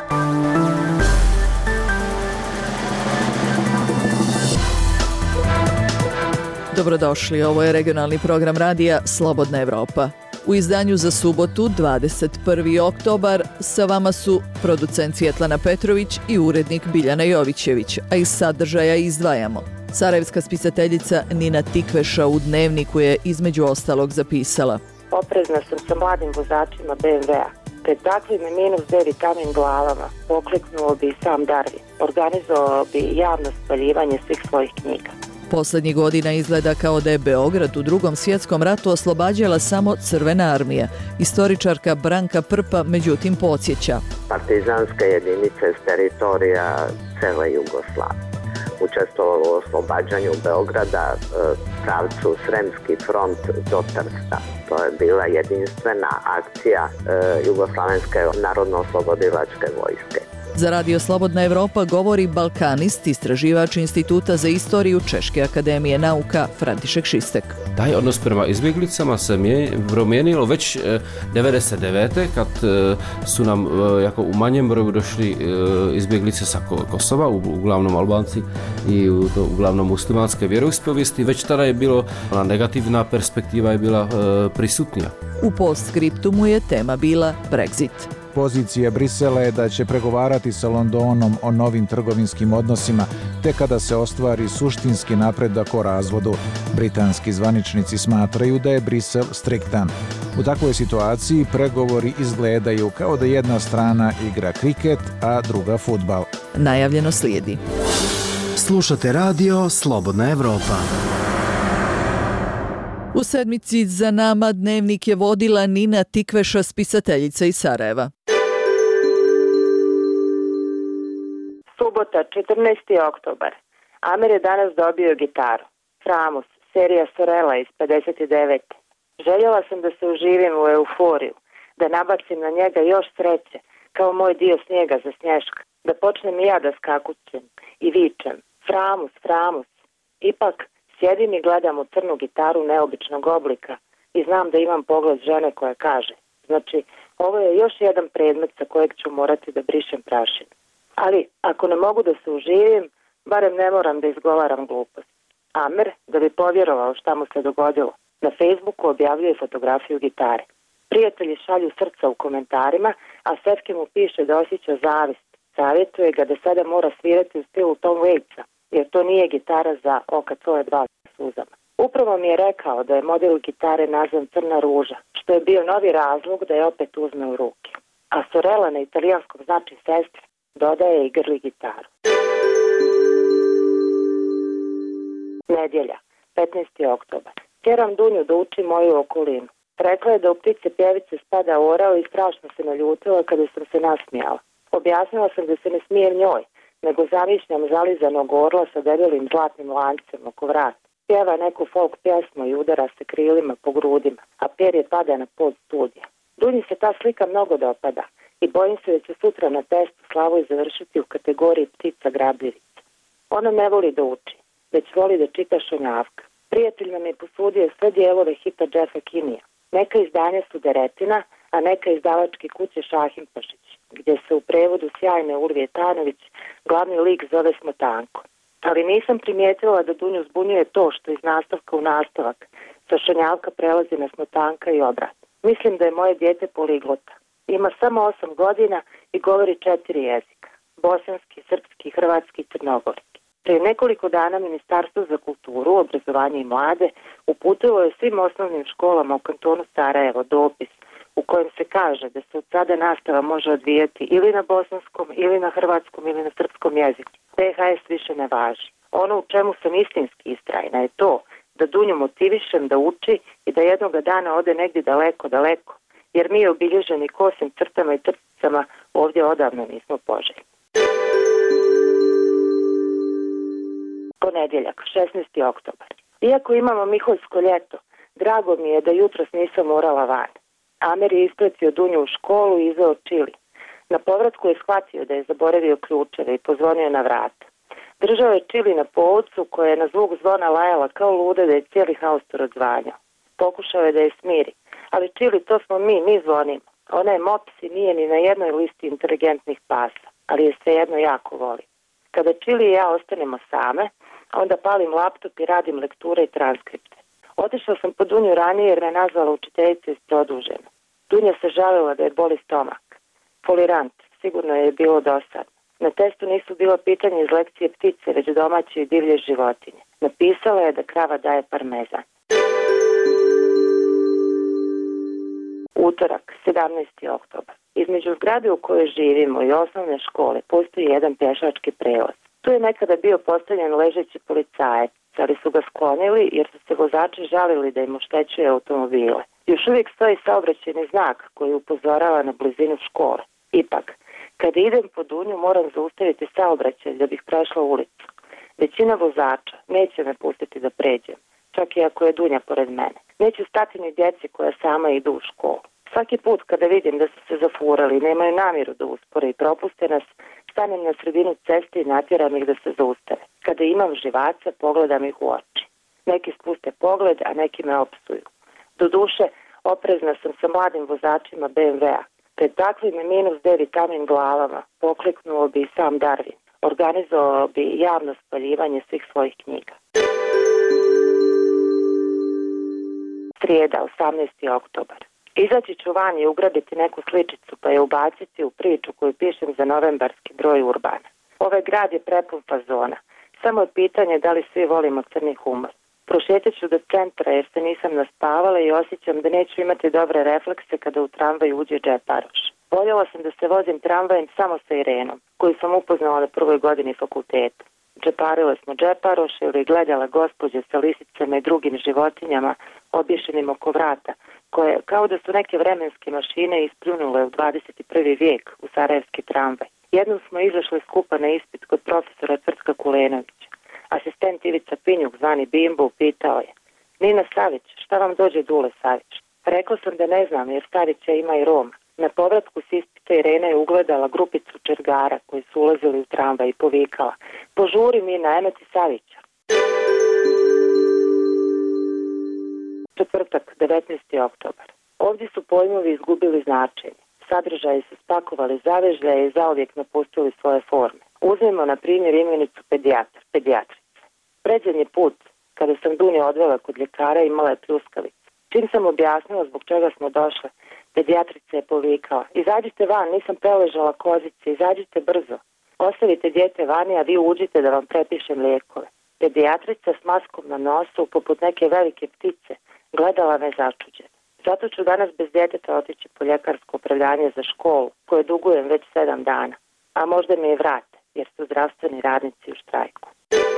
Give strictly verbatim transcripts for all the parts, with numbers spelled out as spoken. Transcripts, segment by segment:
Dobrodošli, ovo je regionalni program radija Slobodna Evropa. U izdanju za subotu, dvadeset prvi oktobar, sa vama su producent Svjetlana Petrović i urednik Biljana Jovićević, a iz sadržaja izdvajamo. Sarajevska spisateljica Nina Tikveša u Dnevniku je između ostalog zapisala: Oprezna sam sa mladim vozačima be em ve a. Pred takvim minus D vitamin glavama pokliknuo bi sam Darwin. Organizovao bi javno spaljivanje svih svojih knjiga. Poslednjih godina izgleda kao da je Beograd u Drugom svjetskom ratu oslobađala samo Crvena armija. Istoričarka Branka Prpa međutim podsjeća: partizanske jedinice s teritorija cele Jugoslavije učestvovalo u oslobađanju Beograda, pravcu Sremski front do Trsta. To je bila jedinstvena akcija Jugoslavenske narodno-oslobodilačke vojske. Za Radio Slobodna Evropa govori balkanist, istraživač Instituta za istoriju Češke akademije nauka František Šistek. Taj odnos prema izbjeglicama se promijenilo već devedeset devete kad su nam jako u manjem broju došli izbjeglice sa Kosova, uglavnom Albanci i uglavnom muslimanske vjeroispovijesti. Već tada je bilo, ona negativna perspektiva je bila prisutnija. U postskriptumu je tema bila Brexit. Pozicija Brisela je da će pregovarati sa Londonom o novim trgovinskim odnosima te kada se ostvari suštinski napredak o razvodu. Britanski zvaničnici smatraju da je Brisel striktan. U takvoj situaciji pregovori izgledaju kao da jedna strana igra kriket, a druga fudbal. Najavljeno slijedi. Slušate radio Slobodna Evropa. U sedmici za nama Dnevnik je vodila Nina Tikveša, spisateljica iz Sarajeva. Subota, četrnaesti oktobar. Amer je danas dobio gitaru. Framus, serija Sorela iz pedeset devete. Željela sam da se uživim u euforiju, da nabacim na njega još sreće, kao moj dio snijega za Snješka, da počnem i ja da skakućem i vičem: Framus, Framus. Ipak, sjedim i gledam u crnu gitaru neobičnog oblika i znam da imam pogled žene koja kaže: znači, ovo je još jedan predmet sa kojeg ću morati da brišem prašinu. Ali, ako ne mogu da se uživim, barem ne moram da izgovaram glupost. Amer, da bi povjerovao šta mu se dogodilo, na Facebooku objavljuje fotografiju gitare. Prijatelji šalju srca u komentarima, a Sefke mu piše da osjeća zavist. Savjetuje ga da sada mora svirati u stilu Tom Waitsa, jer to nije gitara za oka tvoje dva suzama. Upravo mi je rekao da je model gitare nazvan Crna ruža, što je bio novi razlog da je opet uzme u ruke. A Sorela na italijanskom znači sestra, dodaje i grli gitaru. Nedjelja, petnaesti oktobar. Tjeram Dunju da uči moju okolinu. Rekla je da u ptice pjevice spada orao i strašno se naljutila kada sam se nasmijala. Objasnila sam da se ne smijem njoj, nego zavišnjam zalizanog orla sa debelim zlatnim lancem oko vrata. Pjeva neku folk pjesmu i udara se krilima po grudima, a perje pada na pod studija. Dunji se ta slika mnogo dopada i bojim se da će sutra na testu Slavoj završiti u kategoriji ptica grabljivca. Ona ne voli da uči, već voli da čita šonjavka. Prijatelj nam je posudio sve dijelove hita Jeffa Kinija. Neka izdanja su Deretina, a neka izdavačke kuće Šahim Pašić, gdje se u prevodu sjajne Urvije Tanović glavni lik zove Smotanko. Ali nisam primijetila da Dunju zbunjuje to što iz nastavka u nastavak sa šonjavka prelazi na Smotanka i obrat. Mislim da je moje dijete poliglota. Ima samo osam godina i govori četiri jezika: bosanski, srpski, hrvatski i crnogorski. Prije nekoliko dana Ministarstvo za kulturu, obrazovanje i mlade uputilo je svim osnovnim školama u kantonu Sarajevo dopis u kojem se kaže da se od sada nastava može odvijati ili na bosanskom, ili na hrvatskom, ili na srpskom jeziku. P H S više ne važi. Ono u čemu sam istinski istrajna je to da Dunju motivišem da uči i da jednoga dana ode negdje daleko, daleko, jer mi obilježeni kosim crtama i crticama ovdje odavno nismo poželjni. Ponedjeljak, šesnaesti oktobar. Iako imamo miholjsko ljeto, drago mi je da jutros nisam morala van. Amer je ispratio Dunju u školu i izveo čili. Na povratku je shvatio da je zaboravio ključeve i pozvonio na vrata. Držao je čili na povodcu koja je na zvuk zvona lajala kao luda da je cijeli haustor odzvanjao. Pokušao je da je smiri, ali čili to smo mi, mi zvonimo, Ona je mops i nije ni na jednoj listi inteligentnih pasa, ali je svejedno jako voli. Kada Čili i ja ostanemo same, onda palim laptop i radim lekture i transkripte. Otišla sam po Dunju ranije jer me nazvala učiteljica isprodužena. Dunja se žalila da je boli stomak. Folirant, sigurno je bilo dosadno. Na testu nisu bilo pitanje iz lekcije ptice, već domaće i divlje životinje. Napisala je da krava daje parmezan. Utorak, sedamnaesti oktobar. Između zgrade u kojoj živimo i osnovne škole postoji jedan pješački prevoz. Tu je nekada bio postavljen ležeći policajac, ali su ga sklonili jer su se vozači žalili da im oštećuje automobile. Još uvijek stoji saobraćajni znak koji upozorava na blizinu škole. Ipak, kada idem po Dunju moram zaustaviti saobraćaj da bih prešla ulicu. Većina vozača neće me pustiti da pređem, čak i ako je Dunja pored mene. Neću stati ni djeci koja sama idu u školu. Svaki put kada vidim da su se zafurali, nemaju namjeru da uspore i propuste nas, stanem na sredinu ceste i natjeram ih da se zaustave. Kada imam živaca, pogledam ih u oči. Neki spuste pogled, a neki me opsuju. Doduše, oprezna sam sa mladim vozačima be em ve-a. Pred takvim minus D vitamin glavama pokliknuo bi i sam Darwin. Organizovao bi javno spaljivanje svih svojih knjiga. Srijeda, osamnaesti oktobar. Izaći ću van i ugraditi neku sličicu pa je ubaciti u priču koju pišem za novembarski broj Urbana. Ovaj grad je prepun fazona. Samo je pitanje da li svi volimo crni humor. Prošetat ću do centra jer se nisam naspavala i osjećam da neću imati dobre reflekse kada u tramvaj uđe džeparoš. Voljela sam da se vozim tramvajem samo sa Irenom, koju sam upoznala na prvoj godini fakulteta. Džeparile smo džeparoše ili gledala gospođe sa lisicama i drugim životinjama obješenim oko vrata, koje kao da su neke vremenske mašine ispljunule u dvadeset prvi vijek u sarajevski tramvaj. Jednom smo izašli skupa na ispit kod profesora Tvrtka Kulenovića. Asistent Ivica Pinjuk, zvani Bimbo, pitao je: Nina Savić, šta vam dođe Dule Savić? Rekla sam da ne znam jer Savića ima i Roma. Na povratku s ispita Irena je ugledala grupicu čergara koji su ulazili u tramvaj i povikala: Požuri Mina, eno ti Savića. Četvrtak, devetnaesti oktobar. Ovdje su pojmovi izgubili značenje. Sadržaji su spakovali zavežljaje i zauvijek napustili svoje forme. Uzmimo na primjer imenicu pedijatr, pedijatrica. Predzadnji put, kada sam Dunju odvela kod ljekara, imala je pljuskavicu. Čim sam objasnila zbog čega smo došle, pedijatrica je povikala: Izađite van, nisam preležala kozice, izađite brzo. Ostavite dijete vani, a vi uđite da vam prepišem lijekove. Pedijatrica s maskom na nosu, poput neke velike ptice, gledala me začuđeno. Zato ću danas bez djeteta otići po ljekarsko opravdanje za školu, koje dugujem već sedam dana. A možda me i vrate, jer su zdravstveni radnici u štrajku.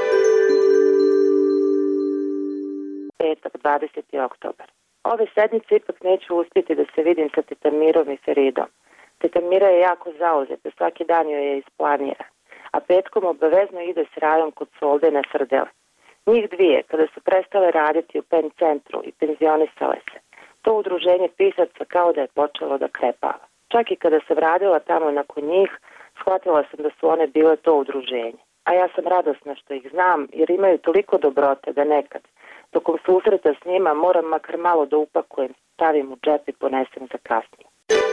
Petak, dvadeseti oktobar. Ove sedmice ipak neću uspjeti da se vidim sa Teta Mirom i Feridom. Teta Mira je jako zauzeta, svaki dan joj je isplanira, a petkom obavezno ide s Rajom kod Solde na srdele. Njih dvije, kada su prestale raditi u pen centru i penzionisale se, to udruženje pisaca kao da je počelo da krepava. Čak i kada se vratila tamo nakon njih, shvatila sam da su one bile to udruženje. A ja sam radosna što ih znam, jer imaju toliko dobrote da nekad, tokom susreta s njima, moram makar malo da upakujem, stavim u džep i ponesem za kasnije.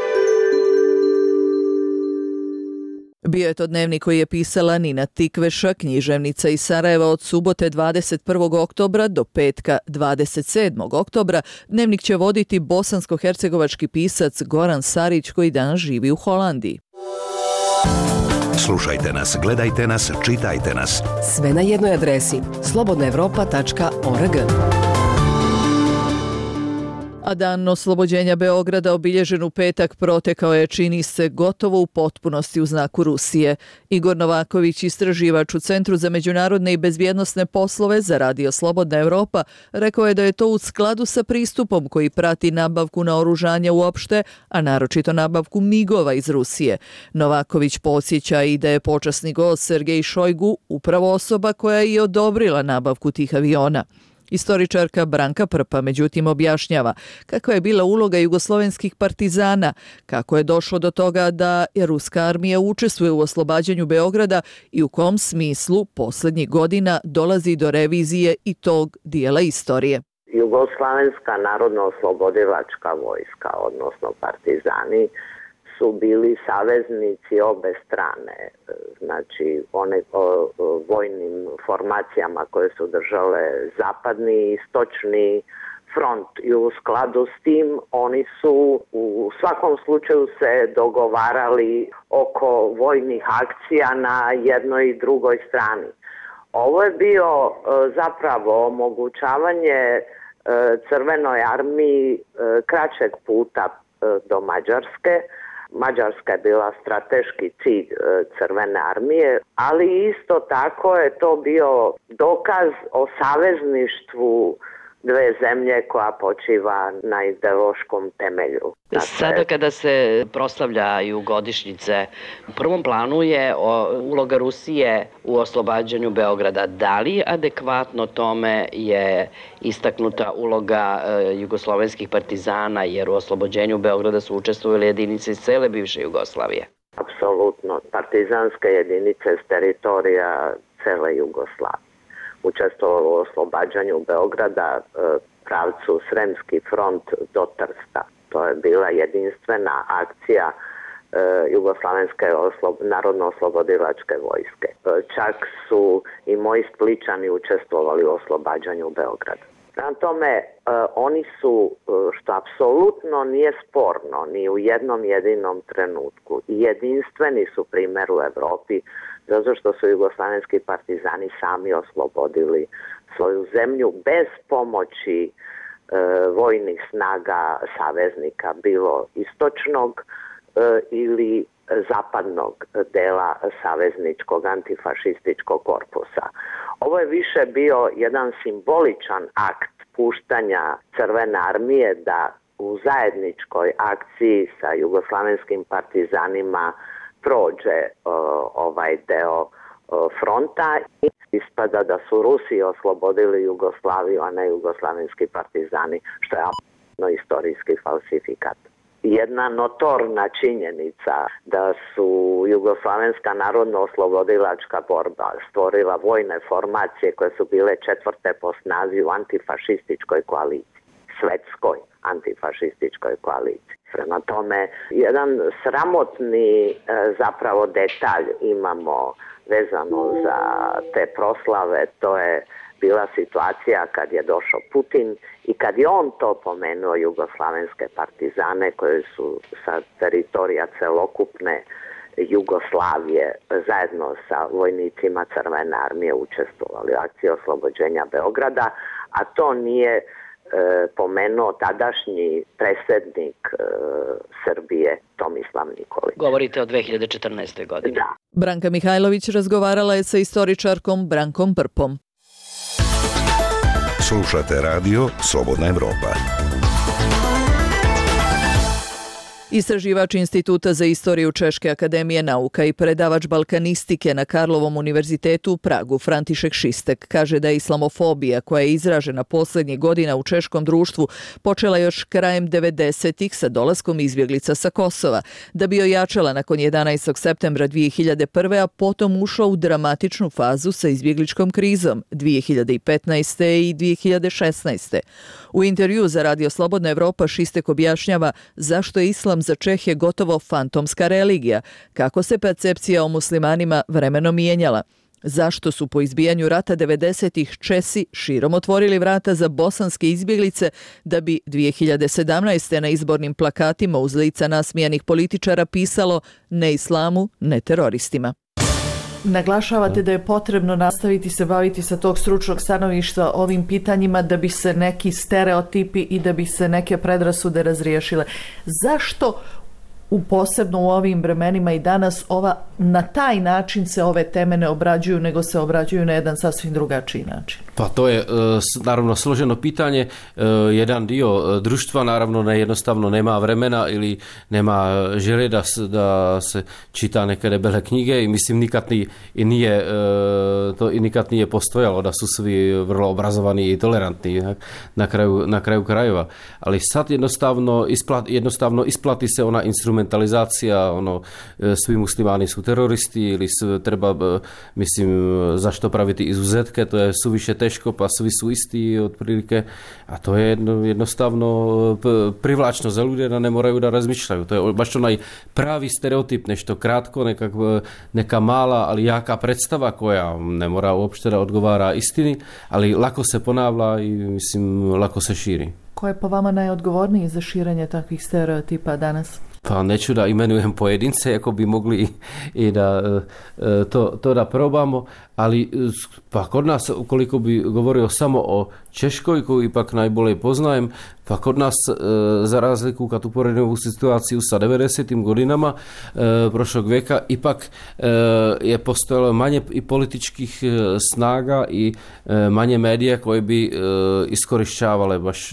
Bio je to dnevnik koji je pisala Nina Tikveša, književnica iz Sarajeva, od subote dvadeset prvog oktobra do petka dvadeset sedmog oktobra. Dnevnik će voditi bosansko-hercegovački pisac Goran Sarić, koji danas živi u Holandiji. Slušajte nas, gledajte nas, čitajte nas. Sve na jednoj adresi: slobodna evropa tačka org. A dan oslobođenja Beograda, obilježen u petak, protekao je, čini se, gotovo u potpunosti u znaku Rusije. Igor Novaković, istraživač u Centru za međunarodne i bezbjednosne poslove za Radio Slobodna Evropa, rekao je da je to u skladu sa pristupom koji prati nabavku naoružanja uopšte, a naročito nabavku migova iz Rusije. Novaković podsjeća i da je počasni gost Sergej Šojgu upravo osoba koja je i odobrila nabavku tih aviona. Istoričarka Branka Prpa, međutim, objašnjava kakva je bila uloga jugoslovenskih partizana, kako je došlo do toga da je ruska armija učestvuje u oslobađanju Beograda i u kom smislu posljednjih godina dolazi do revizije i tog dijela istorije. Jugoslavenska narodno-oslobodilačka vojska, odnosno partizani, su bili saveznici obe strane, znači one o, o, vojnim formacijama koje su držale zapadni i istočni front, i u skladu s tim oni su u svakom slučaju se dogovarali oko vojnih akcija na jednoj i drugoj strani. Ovo je bio zapravo omogućavanje Crvenoj armiji kraćeg puta do Mađarske. Mađarska je bila strateški cilj Crvene armije, ali isto tako je to bio dokaz o savezništvu dve zemlje koja počiva na ideološkom temelju. Dakle, sada kada se proslavljaju godišnjice, u prvom planu je uloga Rusije u oslobađanju Beograda. Da li adekvatno tome je istaknuta uloga jugoslovenskih partizana, jer u oslobođenju Beograda su učestvovali jedinice iz cele bivše Jugoslavije? Apsolutno. Partizanske jedinice s teritorija cele Jugoslavije učestvovalo u oslobađanju Beograda, pravcu Sremski front do Trsta. To je bila jedinstvena akcija Jugoslavenske narodno-oslobodilačke vojske. Čak su i moji Spličani učestvovali u oslobađanju Beograda. Prema tome, oni su, što apsolutno nije sporno ni u jednom jedinom trenutku, i jedinstveni su primjer u Evropi, zato što su jugoslavenski partizani sami oslobodili svoju zemlju bez pomoći e, vojnih snaga saveznika, bilo istočnog e, ili zapadnog dela savezničkog antifašističkog korpusa. Ovo je više bio jedan simboličan akt puštanja Crvene armije da u zajedničkoj akciji sa jugoslavenskim partizanima prođe o, ovaj deo o, fronta i ispada da su Rusi oslobodili Jugoslaviju, a ne jugoslavenski partizani, što je apsolutno istorijski falsifikat. Jedna notorna činjenica da su jugoslavenska narodno-oslobodilačka borba stvorila vojne formacije koje su bile četvrte po snazi u antifašističkoj koaliciji, svetskoj antifašističkoj koaliciji. Prema tome, jedan sramotni zapravo detalj imamo vezano za te proslave, to je bila situacija kad je došao Putin i kad je on to pomenuo jugoslavenske partizane koje su sa teritorija celokupne Jugoslavije zajedno sa vojnicima Crvene armije učestvovali u akciji oslobođenja Beograda, a to nije e, pomenuo tadašnji predsjednik e, Srbije Tomislav Nikolić. Govorite o dve hiljade četrnaestoj godini. Da. Branka Mihajlović razgovarala je sa istoričarkom Brankom Prpom. Slušate radio Slobodna Evropa. Istraživač Instituta za istoriju Češke akademije nauka i predavač balkanistike na Karlovom univerzitetu u Pragu, František Šistek, kaže da je islamofobija koja je izražena posljednjih godina u češkom društvu počela još krajem devedesetih sa dolaskom izbjeglica sa Kosova, da bi ojačala nakon jedanaestog septembra dvije hiljade prve. a potom ušla u dramatičnu fazu sa izbjegličkom krizom dvije hiljade petnaeste. i dvije hiljade šesnaeste. U intervju za Radio Slobodna Evropa Šistek objašnjava zašto je islam za Čehe gotovo fantomska religija, kako se percepcija o muslimanima vremenom mijenjala, zašto su po izbijanju rata devedesetih Česi širom otvorili vrata za bosanske izbjeglice, da bi dvije hiljade sedamnaeste. na izbornim plakatima uz lica nasmijanih političara pisalo ne islamu, ne teroristima. Naglašavate da je potrebno nastaviti se baviti sa tog stručnog stanovišta ovim pitanjima da bi se neki stereotipi i da bi se neke predrasude razriješile. Zašto u posebno u ovim vremenima i danas ova, na taj način se ove teme ne obrađuju, nego se obrađuju na jedan sasvim drugačiji način? Pa to je naravno složeno pitanje. Jedan dio društva naravno nejednostavno nema vremena ili nema želje da se, da se čita neke debele knjige i mislim nikad ni, i nije, to i nikad nije postojalo da su svi vrlo obrazovani i tolerantni na kraju, na kraju krajeva. Ali sad jednostavno, isplat, jednostavno isplati se ona instrumentalizacija, ono, svi muslimani su teroristi ili treba, mislim, zašto praviti izuzetke, to je suviše teško teško, pasovi sú istí otprilike a to je jedno, jednostavno privlačno za ľudia da ne moraju da razmišljaju. To je baš onaj pravi stereotip, nešto kratko, nekak, neka mala, ali jaka predstava koja ne mora uopšte da odgovara istini, ali lako se ponavlja i mislim lako se širi. Ko je po vama najodgovorniji za širenje takvih stereotipa danas? Pa neću da imenujem pojedince, ako bi mogli i da to, to da probamo, ali pa kod nas, ukoliko bi govorio samo o Češkoj, koju ipak najbolje poznajem, pa kod nas, za razliku kad uporedimo ovu situaciju sa devedesetim godinama prošlog veka, ipak je postojalo manje i političkih snaga i manje medija koje bi iskorišćavale baš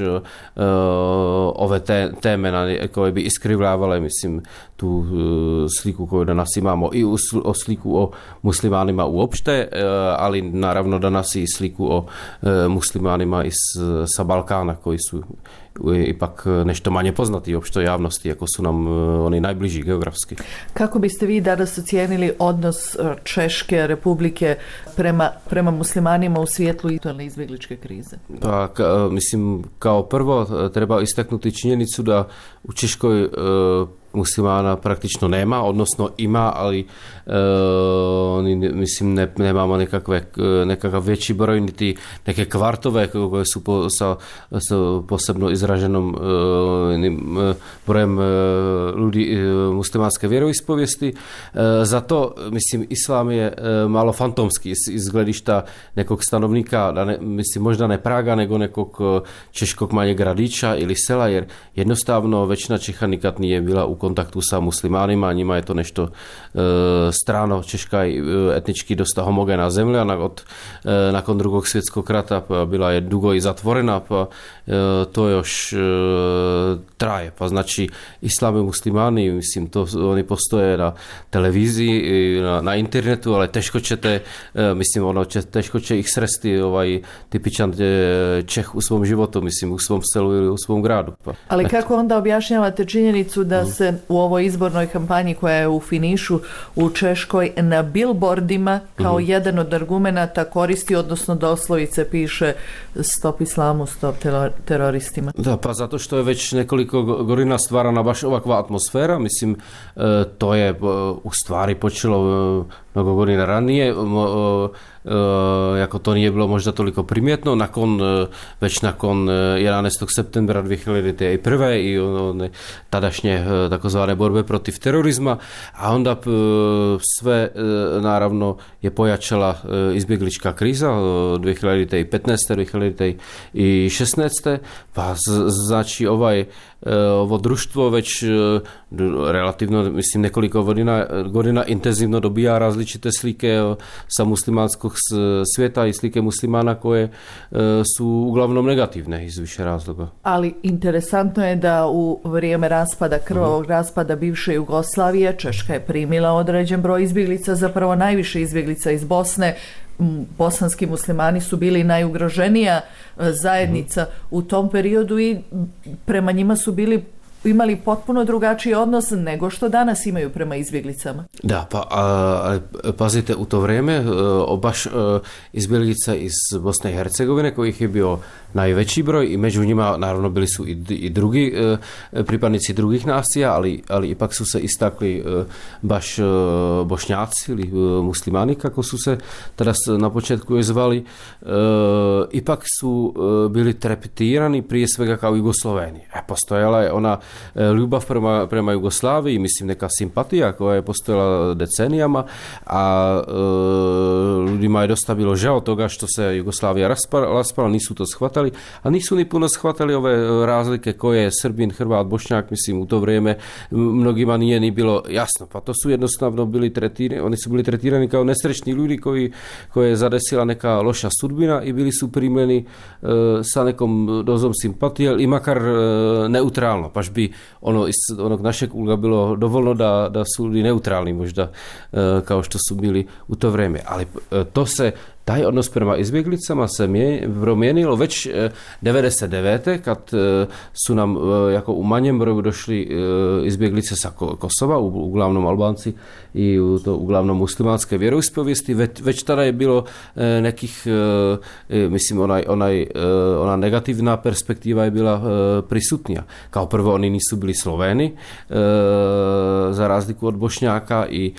ove te, teme koje bi iskrivljavale, mislim, tu sliku koju danas imamo i o sliku o muslimanima uopšte, ali naravno danas i sliku o muslimanima iz, sa Balkana koji su ipak nešto manje poznati uopšte javnosti, ako su nam oni najbliži geografski. Kako biste vi danas ocijenili odnos Češke republike prema, prema muslimanima u svijetlu aktualne izbjegličke krize? Pa, ka, mislim, kao prvo treba istaknuti činjenicu da u Češkoj e, muslimana praktično nema, odnosno ima, ali e, oni, mislim, ne, nemamo nekakve, nekakav veći broj, niti neke kvartove koje su po, sa, sa posebno izraženom e, brojem e, ljudi e, muslimanske vjeroispovijesti. E, zato, mislim, islam je e, malo fantomski iz, iz gledišta nekog stanovnika, da ne, mislim, možda ne Praga, nego nekog češkog manjeg gradića ili sela, jer jednostavno većina Čeha nikad nije bila u kontaktu sa muslimanima, njima je to nešto e, strano. Češka je etnički dosta homogena zemlja, od, e, nakon drugog svjetskog rata pa bila je dugo i zatvorena, pa e, to još e, traje. Pa znači islam i muslimani, mislim, to oni postoje na televiziji, na, na internetu, ali teško ćete, e, mislim, ono, će, teško će ih sresti ovaj tipičan e, Čeh u svom životu, mislim, u svom selu ili u svom gradu. Pa, ali kako onda objašnjavate činjenicu da se u ovoj izbornoj kampanji koja je u finišu u Češkoj na billboardima kao mm-hmm. jedan od argumenata koristi, odnosno doslovice piše stop islamu, stop teroristima? Da, pa zato što je već nekoliko godina stvarana baš ovakva atmosfera, mislim, to je u stvari počelo mnogo godina ranije, Uh, jako to nije bilo možda toliko primjetno, nakon, uh, već nakon jedanaestog septembra dvije hiljade prve i one tadašnje uh, takozvane borbe protiv terorizma, a onda uh, sve uh, naravno je pojačala uh, izbjeglička kriza uh, dvije hiljade petnaeste. dvije hiljade šesnaeste. Pa z- znači ovaj ovo društvo već relativno, mislim, nekoliko godina, godina intenzivno dobija različite slike sa muslimanskog svijeta i slike muslimana koje su uglavnom negativne iz više razloga. Ali interesantno je da u vrijeme raspada, krvavog raspada bivše Jugoslavije, Češka je primila određen broj izbjeglica, zapravo najviše izbjeglica iz Bosne. Bosanski muslimani su bili najugroženija zajednica mm-hmm. u tom periodu i prema njima su bili imali potpuno drugačiji odnos nego što danas imaju prema izbjeglicama. Da, pa a, pazite, u to vrijeme baš izbjeglica iz Bosne i Hercegovine, kojih je bio najveći broj i među njima naravno bili su i, i drugi pripadnici drugih nacija, ali, ali ipak su se istakli baš Bošnjaci ili muslimani, kako su se tada na početku zvali, ipak su bili trepetirani prije svega kao Jugosloveni. E, postojala je ona ljubav prema, prema Jugoslaviji, mislim, neka simpatija koja je postojala decenijama, a e, ljudima je dosta bilo žao toga što se Jugoslavija raspala, raspala, nisu to shvatali, a nisu ni puno shvatali ove razlike koje je Srbin, Hrvat, Bošnjak, mislim, u to vrijeme mnogima nije ni bilo jasno, pa to su jednostavno bili tretirani, oni su bili tretirani kao nesrećni ljudi koji, koje je zadesila neka loša sudbina i bili su primljeni e, sa nekom dozom simpatije i makar e, neutralno, paš bi ono iz onog našeg uloga bilo dovoljno da, da su ljudi neutralni možda e, kao što su bili u to vrijeme. Ali e, to se taj odnos prema izbjeglicama se promijenilo već devedeset devete kad su nam jako u manjem broju došli izbjeglice sa Kosova, uglavnom Albanci i to uglavnom muslimanske vjeroispovijesti. Već, već tada je bilo nekih, mislim, onaj, onaj, ona negativna perspektiva je bila prisutnija. Kao prvo, oni nisu bili Sloveni, za razliku od Bošnjaka, i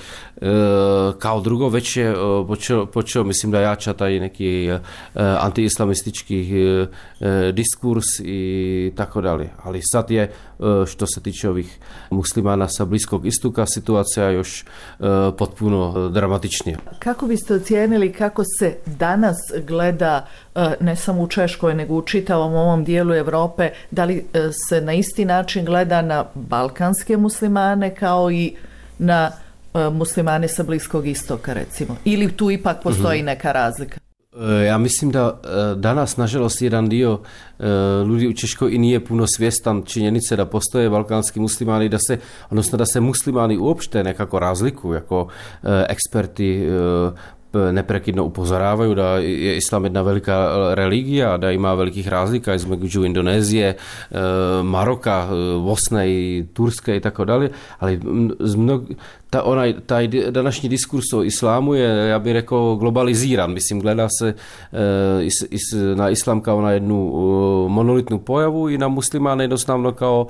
kao drugo već je počeo, počeo mislim da jača taj neki antiislamistički diskurs i tako dalje. Ali sad je, što se tiče ovih muslimana sa Bliskog istoka, situacija još potpuno dramatičnija. Kako biste ocijenili kako se danas gleda, ne samo u Češkoj, nego u čitavom ovom dijelu Europe, da li se na isti način gleda na balkanske muslimane kao i na muslimane sa Bliskog istoka, recimo? Ili tu ipak postoji neka razlika? Ja mislim da danas, nažalost, jedan dio ljudi u Češkoj i nije puno svjestan činjenice da postoje balkanski muslimani, da se, odnosno da se muslimani uopšte nekako razlikuju, jako eksperti neprekidno upozoravaju da je islam jedna velika religija, da ima velikih razlika između Indonezije, Maroka, Bosne i Turske i tako dalje, ali mnog, ta, onaj, taj današnji diskurs o islamu je, ja bih rekao, globaliziran. Mislim, gleda se is, is, na islam kao na jednu monolitnu pojavu i na muslimane jednostavno kao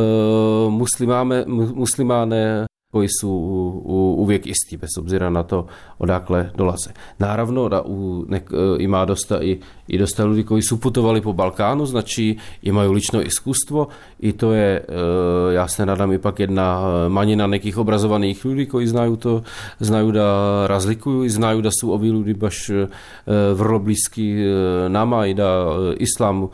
muslimane, muslimane koji su uvijek isti, bez obzira na to odakle dolaze. Naravno da u nek, ima dosta i, i dosta ljudi koji su putovali po Balkanu, znači imaju lično iskustvo i to je, ja se nadam, ipak jedna manjina nekih obrazovanih ljudi koji znaju to, znaju da razlikuju i znaju da su ovi ljudi baš vrlo bliski nama i da islam,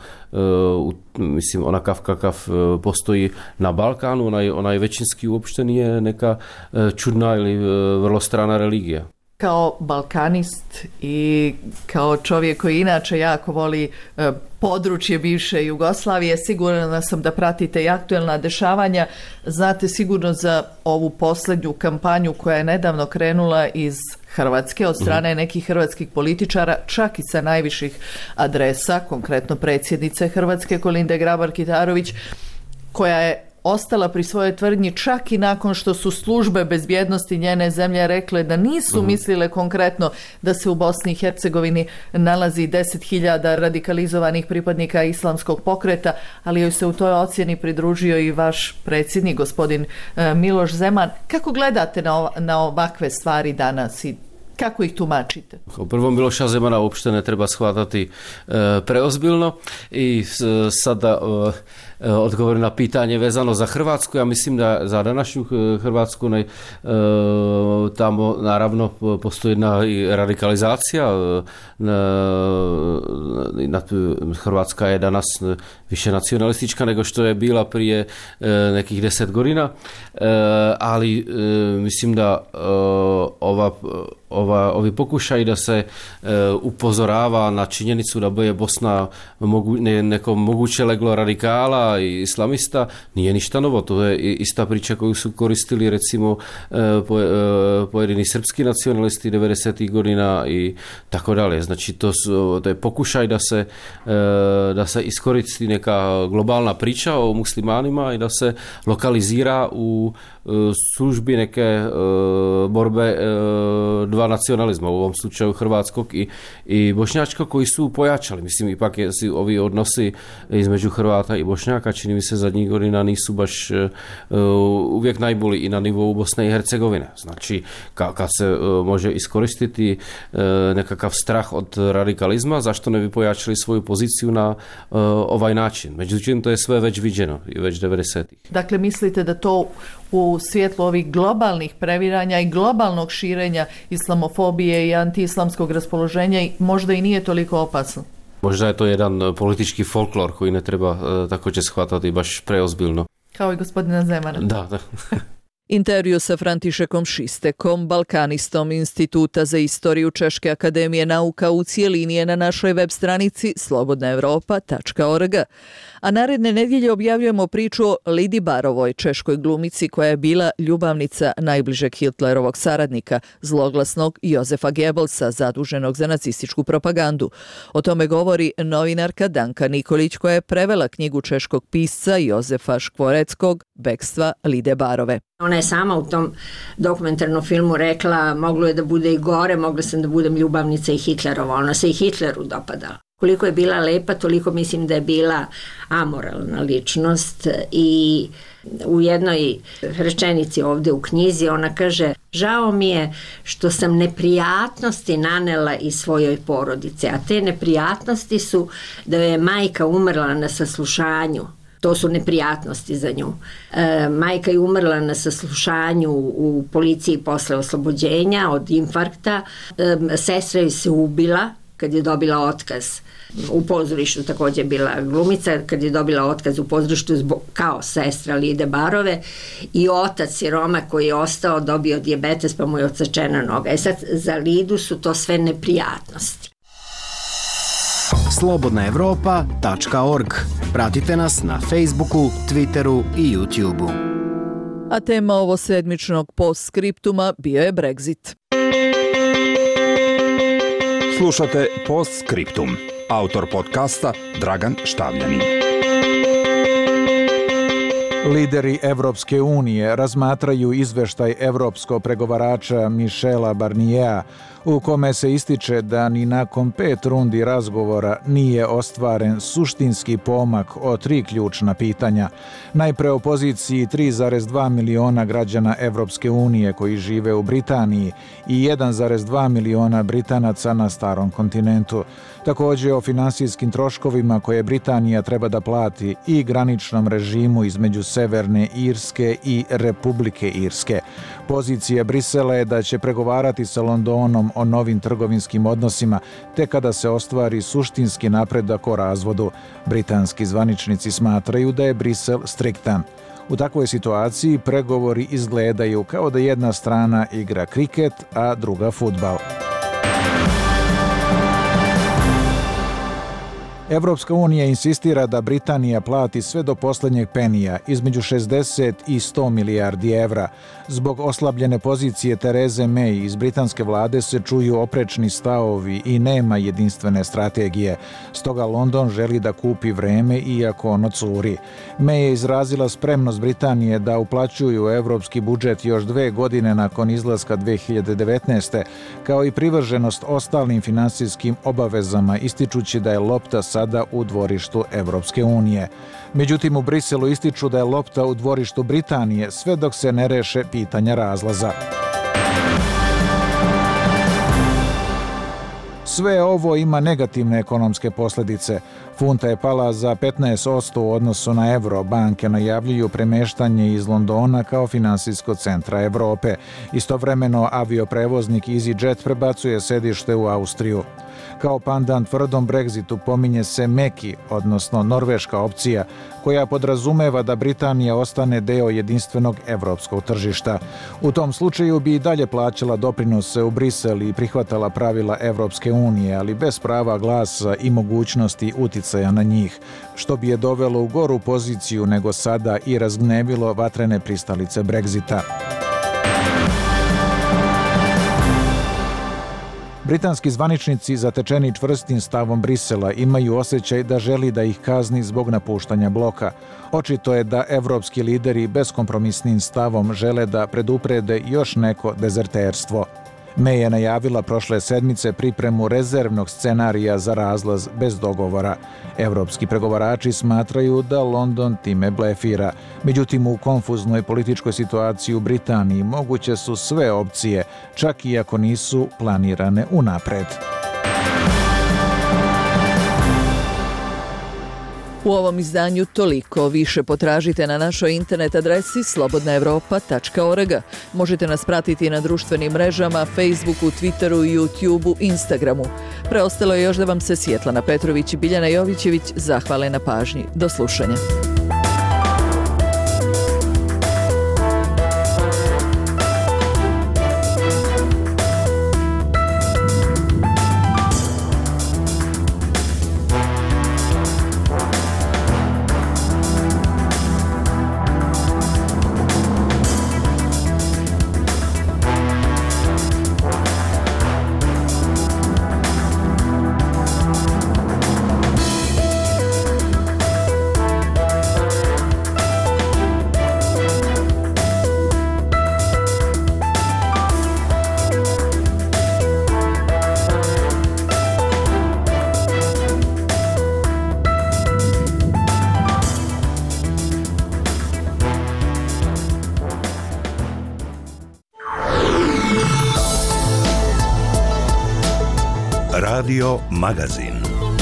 mislim, onakav kakav postoji na Balkanu, onaj, onaj većinski uopšte nije neka čudna ili vrlo strana religija. Kao balkanist i kao čovjek koji inače jako voli područje bivše Jugoslavije, sigurna sam da pratite i aktuelna dešavanja. Znate sigurno za ovu posljednju kampanju koja je nedavno krenula iz Hrvatske od strane nekih hrvatskih političara, čak i sa najviših adresa, konkretno predsjednice Hrvatske Kolinde Grabar-Kitarović, koja je ostala pri svojoj tvrdnji čak i nakon što su službe bezbjednosti njene zemlje rekle da nisu uh-huh. mislile konkretno da se u Bosni i Hercegovini nalazi deset hiljada radikalizovanih pripadnika islamskog pokreta, ali joj se u toj ocjeni pridružio i vaš predsjednik, gospodin Miloš Zeman. Kako gledate na, ova, na ovakve stvari danas i kako ih tumačite? Prvo, Miloša Zemana uopšte ne treba shvatati e, preozbiljno i sada e, odgovorim na pitanje vezano za Hrvatsku. Ja mislim da za današnju Hrvatsku ne, e, tamo naravno postoji jedna radikalizacija. E, na, Hrvatska je danas više nacionalistička nego što je bila prije e, nekih deset godina, e, ali e, mislim da e, ova Ova, ovi pokušaj da se e, upozorava na činjenicu da je Bosna mogu, ne, neko moguće leglo radikala i islamista nije ništa novo. To je ista priča koju su koristili recimo e, po, e, pojedini srpski nacionalisti devedesetih godina i tako dalje. Znači to, su, to je pokušaj da se, e, da se iskoristi neka globalna priča o muslimanima i da se lokalizira u e, službi neke e, borbe e, dva nacionalizma, u ovom slučaju hrvatskog i, i bošnjačkog, koji su pojačali. Mislim, ipak je, ovi odnosi između Hrvata i Bošnjaka, čini mi se, zadnjih godina nisu baš uh, uvijek najbolji i na nivou Bosne i Hercegovine. Znači, ka, kad se uh, može iskoristiti uh, nekakav strah od radikalizma, zašto ne bi pojačali svoju poziciju na uh, ovaj način? Međutim, to je sve već viđeno i već devedesetih. Dakle, mislite da to u svjetlu ovih globalnih previranja i globalnog širenja islamofobije i antiislamskog raspoloženja možda i nije toliko opasno? Možda je to jedan politički folklor koji ne treba uh, također shvatati baš preozbiljno. Kao i gospodina Zemana. Da, da. Intervju sa Františekom Šistekom, balkanistom Instituta za istoriju Češke akademije nauka u cijelini je na našoj web stranici slobodna evropa tačka org. A naredne nedjelje objavljujemo priču o Lidi Barovoj, češkoj glumici koja je bila ljubavnica najbližeg Hitlerovog saradnika, zloglasnog Jozefa Goebbelsa, zaduženog za nacističku propagandu. O tome govori novinarka Danka Nikolić koja je prevela knjigu češkog pisca Jozefa Škvoreckog Bekstva Lide Barove. Ona je sama u tom dokumentarnom filmu rekla moglo je da bude i gore, mogla sam da budem ljubavnica i Hitlerova. Ona se i Hitleru dopadala. Koliko je bila lepa, toliko mislim da je bila amoralna ličnost i u jednoj rečenici ovdje u knjizi ona kaže žao mi je što sam neprijatnosti nanela i svojoj porodici, a te neprijatnosti su da je majka umrla na saslušanju. To su neprijatnosti za nju. E, majka je umrla na saslušanju u policiji posle oslobođenja od infarkta. E, sestra je se ubila kad je dobila otkaz. U pozorištu također bila glumica, kad je dobila otkaz u pozorištu zbog, kao sestra Lide Barove, i otac siroma koji je ostao dobio dijabetes pa mu je odsečena noga. E sad za Lidu su to sve neprijatnosti. slobodna evropa tačka org. Pratite nas na Facebooku, Twitteru i YouTubeu. A tema ovo sedmičnog postskriptuma bio je Brexit. Slušate Postskriptum. Autor podcasta Dragan Štavljanin. Lideri Evropske unije razmatraju izveštaj evropskog pregovarača Michela Barniera u kome se ističe da ni nakon pet rundi razgovora nije ostvaren suštinski pomak o tri ključna pitanja. Najpre o poziciji tri zarez dva miliona građana Evropske unije koji žive u Britaniji i jedan zarez dva miliona Britanaca na starom kontinentu. Također o finansijskim troškovima koje Britanija treba da plati i graničnom režimu između Severne Irske i Republike Irske. Pozicija Brisela je da će pregovarati sa Londonom o novim trgovinskim odnosima, te kada se ostvari suštinski napredak o razvodu. Britanski zvaničnici smatraju da je Brisel striktan. U takvoj situaciji pregovori izgledaju kao da jedna strana igra kriket, a druga fudbal. Evropska unija insistira da Britanija plati sve do posljednjeg penija, između šezdeset i sto milijardi evra. Zbog oslabljene pozicije Tereze May iz britanske vlade se čuju oprečni stavovi i nema jedinstvene strategije. Stoga London želi da kupi vreme iako ono curi. May je izrazila spremnost Britanije da uplaćuju evropski budžet još dve godine nakon izlaska dve hiljade devetnaeste. kao i privrženost ostalim finansijskim obavezama, ističući da je lopta sada u dvorištu Evropske unije. Međutim, u Briselu ističu da je lopta u dvorištu Britanije sve dok se ne reše pitanja razlaza. Sve ovo ima negativne ekonomske posljedice. Funta je pala za petnaest posto u odnosu na evro. Banke najavljuju premeštanje iz Londona kao finansijskog centra Evrope. Istovremeno avioprevoznik EasyJet prebacuje sedište u Austriju. Kao pandan tvrdom Brexitu pominje se meki, odnosno norveška opcija, koja podrazumeva da Britanija ostane deo jedinstvenog evropskog tržišta. U tom slučaju bi i dalje plaćala doprinose u Brisel i prihvatala pravila Evropske unije, ali bez prava glasa i mogućnosti uticaja na njih, što bi je dovelo u goru poziciju nego sada i razgnevilo vatrene pristalice Brexita. Britanski zvaničnici, zatečeni čvrstim stavom Brisela, imaju osjećaj da želi da ih kazni zbog napuštanja bloka. Očito je da evropski lideri beskompromisnim stavom žele da preduprede još neko dezerterstvo. May je najavila prošle sedmice pripremu rezervnog scenarija za razlaz bez dogovora. Evropski pregovarači smatraju da London time blefira. Međutim, u konfuznoj političkoj situaciji u Britaniji moguće su sve opcije, čak i ako nisu planirane unapred. U ovom izdanju toliko. Više potražite na našoj internet adresi slobodna evropa tačka org. Možete nas pratiti na društvenim mrežama, Facebooku, Twitteru, YouTubeu, Instagramu. Preostalo je još da vam se Svjetlana Petrović i Biljana Jovićević zahvale na pažnji. Do slušanja. Radio Magazin.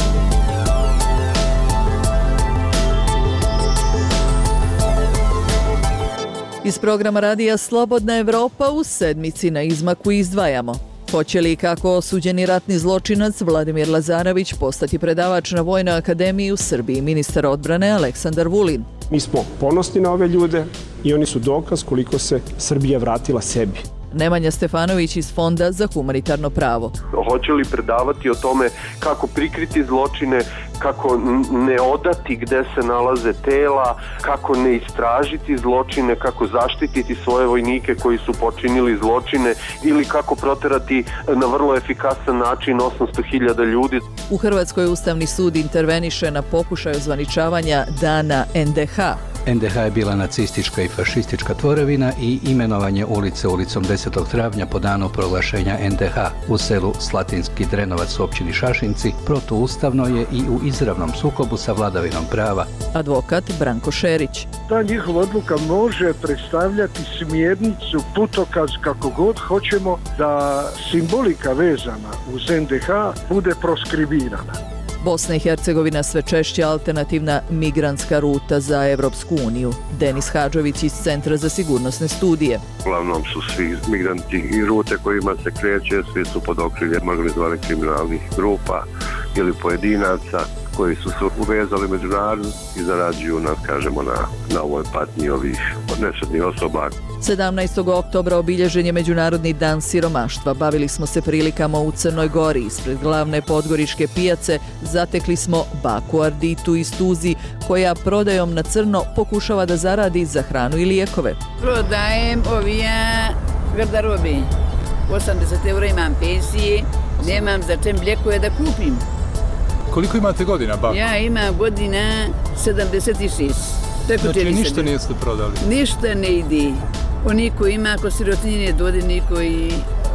Iz programa radija Slobodna Evropa u sedmici na izmaku izdvajamo. Hoće li kako osuđeni ratni zločinac Vladimir Lazarević postati predavač na Vojnoj akademiji u Srbiji, ministar odbrane Aleksandar Vulin? Mi smo ponosni na ove ljude i oni su dokaz koliko se Srbija vratila sebi. Nemanja Stefanović iz Fonda za humanitarno pravo. Hoće li predavati o tome kako prikriti zločine, kako ne odati gde se nalaze tela, kako ne istražiti zločine, kako zaštititi svoje vojnike koji su počinili zločine ili kako proterati na vrlo efikasan način osamsto hiljada ljudi. U Hrvatskoj Ustavni sud interveniše na pokušaj ozvaničavanja dana en de ha. en de ha je bila nacistička i fašistička tvorevina i imenovanje ulice ulicom desetog travnja po danu proglašenja en de ha u selu Slatinski Drenovac u općini Šašinci protuustavno je i u izravnom sukobu sa vladavinom prava. Advokat Branko Šerić. Ta njihova odluka može predstavljati smjernicu, putokaz, kako god hoćemo, da simbolika vezana uz en de ha bude proskribirana. Bosna i Hercegovina sve češće alternativna migrantska ruta za Evropsku uniju. Denis Hadžović iz Centra za sigurnosne studije. Uglavnom su svi migranti i rute kojima se kreće, svi su pod okriljem organizovanih kriminalnih grupa ili pojedinaca koji su se uvezali međunarodno i zarađuju nas, kažemo, na, na ovoj patnji ovih nesretnih osoba. sedamnaestog oktobra obilježen je Međunarodni dan siromaštva. Bavili smo se prilikama u Crnoj Gori. Ispred glavne podgoričke pijace zatekli smo baku Arditu iz Tuzi, koja prodajom na crno pokušava da zaradi za hranu i lijekove. Prodajem ovija garderobe. osamdeset eura imam pensije, nemam za čem lijekove da kupim. Koliko imate godina, bako? Ja imam godina sedamdeset šest. Znači ništa niste prodali? Ništa ne ide. Oni koji ima, ako sirotinje ne dode, niko i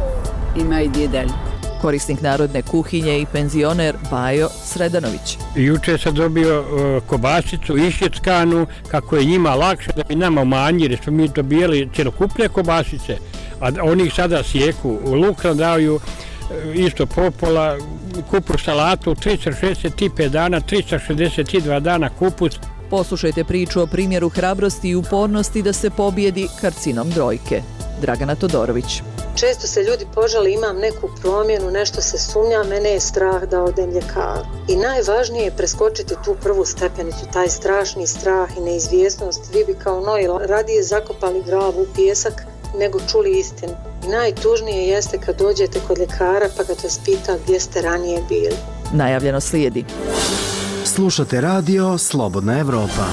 ima ide dalje. Korisnik narodne kuhinje i penzioner Bajo Sredanović. Juče sam dobio uh, kobasicu išjeckanu, kako je njima lakše da bi nama umanjili, jer smo mi dobijali cjelokupne kobasice, a oni sada sjeku, luk nam daju isto popola, kupus salatu, tristo šezdeset pet dana, tristo šezdeset dva dana kupus. Poslušajte priču o primjeru hrabrosti i upornosti da se pobjedi karcinom dojke. Dragana Todorović. Često se ljudi požale, imam neku promjenu, nešto se sumnja, mene je strah da odem ljekaru. I najvažnije je preskočiti tu prvu stepenicu, taj strašni strah i neizvjesnost. Vi bi kao Noji radije zakopali glavu u pijesak nego čuli istinu. I najtužnije jeste kad dođete kod ljekara pa kad vas pita gdje ste ranije bili. Najavljeno slijedi. Slušate radio Slobodna Evropa.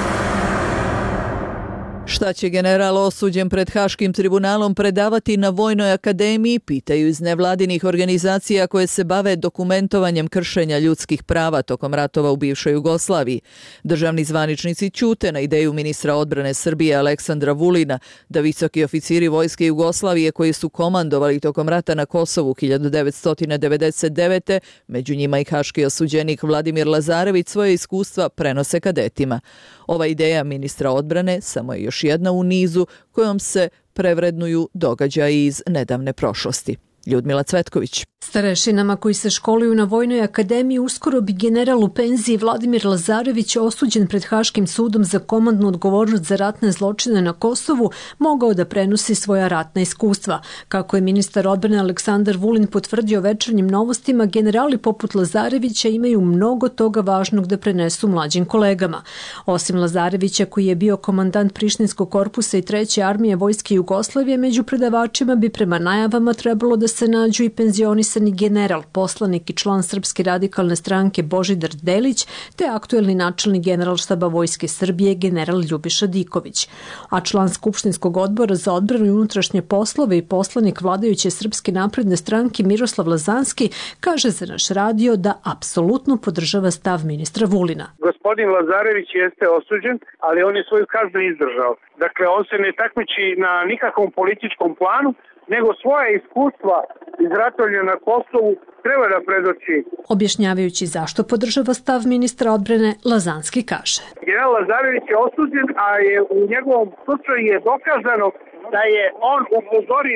Šta će general osuđen pred Haškim tribunalom predavati na Vojnoj akademiji, pitaju iz nevladinih organizacija koje se bave dokumentovanjem kršenja ljudskih prava tokom ratova u bivšoj Jugoslaviji. Državni zvaničnici ćute na ideju ministra odbrane Srbije Aleksandra Vulina da visoki oficiri vojske Jugoslavije koji su komandovali tokom rata na Kosovu hiljadu devetsto devedeset devete. među njima i haški osuđenik Vladimir Lazarević, svoje iskustva prenose kadetima. Ova ideja ministra odbrane samo je još jedna u nizu kojom se prevrednuju događaji iz nedavne prošlosti. Ljudmila Cvetković. Starešinama koji se školuju na Vojnoj akademiji uskoro bi general u penziji Vladimir Lazarević, osuđen pred Haškim sudom za komandnu odgovornost za ratne zločine na Kosovu, mogao da prenosi svoja ratna iskustva. Kako je ministar odbrane Aleksandar Vulin potvrdio Večernjim novostima, generali poput Lazarevića imaju mnogo toga važnog da prenesu mlađim kolegama. Osim Lazarevića, koji je bio komandant Prištinskog korpusa i treće armije vojske Jugoslavije, među predavačima bi prema najavama trebalo da se nađu i penzionisani general, poslanik i član Srpske radikalne stranke Božidar Delić, te aktuelni načelnik Generalštaba Vojske Srbije general Ljubiša Diković. A član Skupštinskog odbora za odbranu i unutrašnje poslove i poslanik vladajuće Srpske napredne stranke Miroslav Lazanski kaže za naš radio da apsolutno podržava stav ministra Vulina. Gospodin Lazarević jeste osuđen, ali on je svoju kaznu izdržao. Dakle, on se ne takmiči na nikakvom političkom planu, nego svoje iskustva iz ratovanja na Kosovu treba da predoči. Objašnjavajući zašto podržava stav ministra odbrane, Lazanski kaže. General Lazarević je osuđen, a je u njegovom slučaju je dokazano da je on upozorio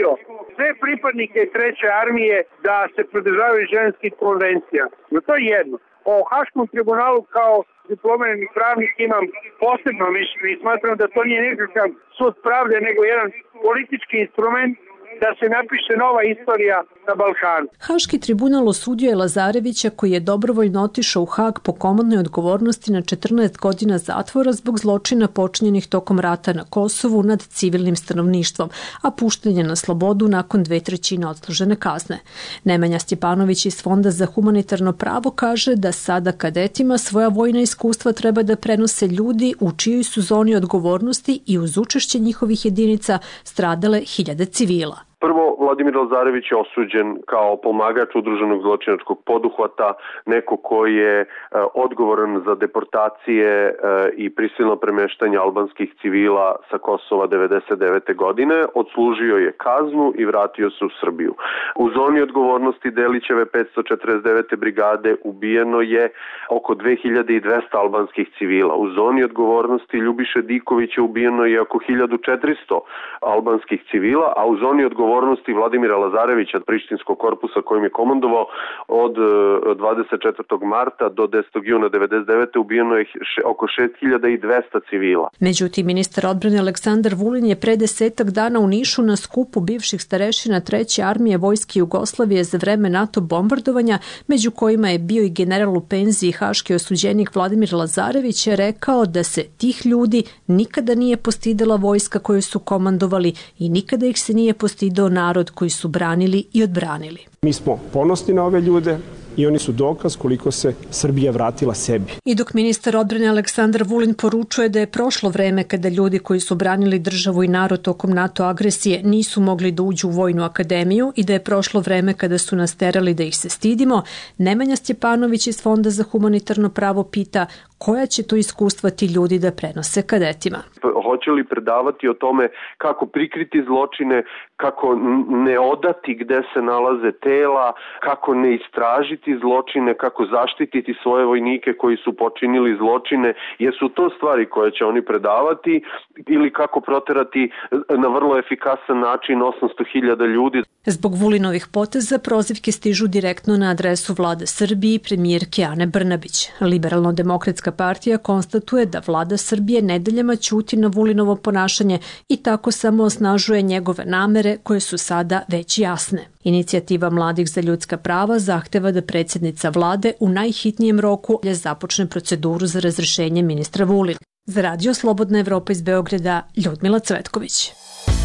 sve pripadnike treće armije da se pridržavaju ženskih konvencija. No to je jedno. O Haškom tribunalu kao diplomirani pravnik imam posebno mišljenje i smatram da to nije nikakav sud pravde, nego jedan politički instrument da se napiše nova istorija na Balkanu. Haški tribunal osudio je Lazarevića, koji je dobrovoljno otišao u Hag po komandnoj odgovornosti na četrnaest godina zatvora zbog zločina počinjenih tokom rata na Kosovu nad civilnim stanovništvom, a pušten je na slobodu nakon dve trećine odslužene kazne. Nemanja Stjepanović iz Fonda za humanitarno pravo kaže da sada kadetima svoja vojna iskustva treba da prenose ljudi u čijoj su zoni odgovornosti i uz učešće njihovih jedinica stradale hiljade civila. Prvo, Vladimir Lazarević je osuđen kao pomagač udruženog zločinačkog poduhvata, neko koji je e, odgovoran za deportacije e, i prisilno premeštanje albanskih civila sa Kosova devedeset devete godine, odslužio je kaznu i vratio se u Srbiju. U zoni odgovornosti Delićeve petsto četrdeset devete brigade ubijeno je oko dve hiljade dvesta albanskih civila. U zoni odgovornosti Ljubiše Dikovića ubijeno je oko hiljadu četiristo albanskih civila, a u zoni odgovornosti Vladimira Lazarevića, Prištinskog korpusa kojim je komandovao od dvadeset četvrtog marta do desetog juna devedeset devete ubijeno je oko šest hiljada dvesta civila. Međutim, ministar odbrane Aleksandar Vulin je pre desetak dana u Nišu na skupu bivših starešina treće armije Vojske Jugoslavije za vreme NATO bombardovanja, među kojima je bio i general u penziji i haški osuđenik Vladimir Lazarević, je rekao da se tih ljudi nikada nije postidela vojska koju su komandovali i nikada ih se nije postidao narod koji su branili i odbranili. Mi smo ponosni na ove ljude i oni su dokaz koliko se Srbija vratila sebi. I dok ministar odbrane Aleksandar Vulin poručuje da je prošlo vreme kada ljudi koji su branili državu i narod tokom NATO agresije nisu mogli da uđu u vojnu akademiju i da je prošlo vreme kada su nas terali da ih se stidimo, Nemanja Stjepanović iz Fonda za humanitarno pravo pita koja će to iskustva ti ljudi da prenose kadetima. Hoće li predavati o tome kako prikriti zločine, kako ne odati gde se nalaze tela, kako ne istražiti zločine, kako zaštititi svoje vojnike koji su počinili zločine, jesu to stvari koje će oni predavati ili kako proterati na vrlo efikasan način osamsto hiljada ljudi. Zbog Vulinovih poteza prozivke stižu direktno na adresu vlade Srbije i premijerke Ane Brnabić. Liberalno-demokratska partija konstatuje da vlada Srbije nedeljama ćuti na Vulinovo ponašanje i tako samo osnažuje njegove namere koje su sada već jasne. Inicijativa Mladih za ljudska prava zahteva da predsjednica vlade u najhitnijem roku započne proceduru za razrešenje ministra Vulina. Za Radio Slobodna Evropa iz Beograda, Ljudmila Cvetković.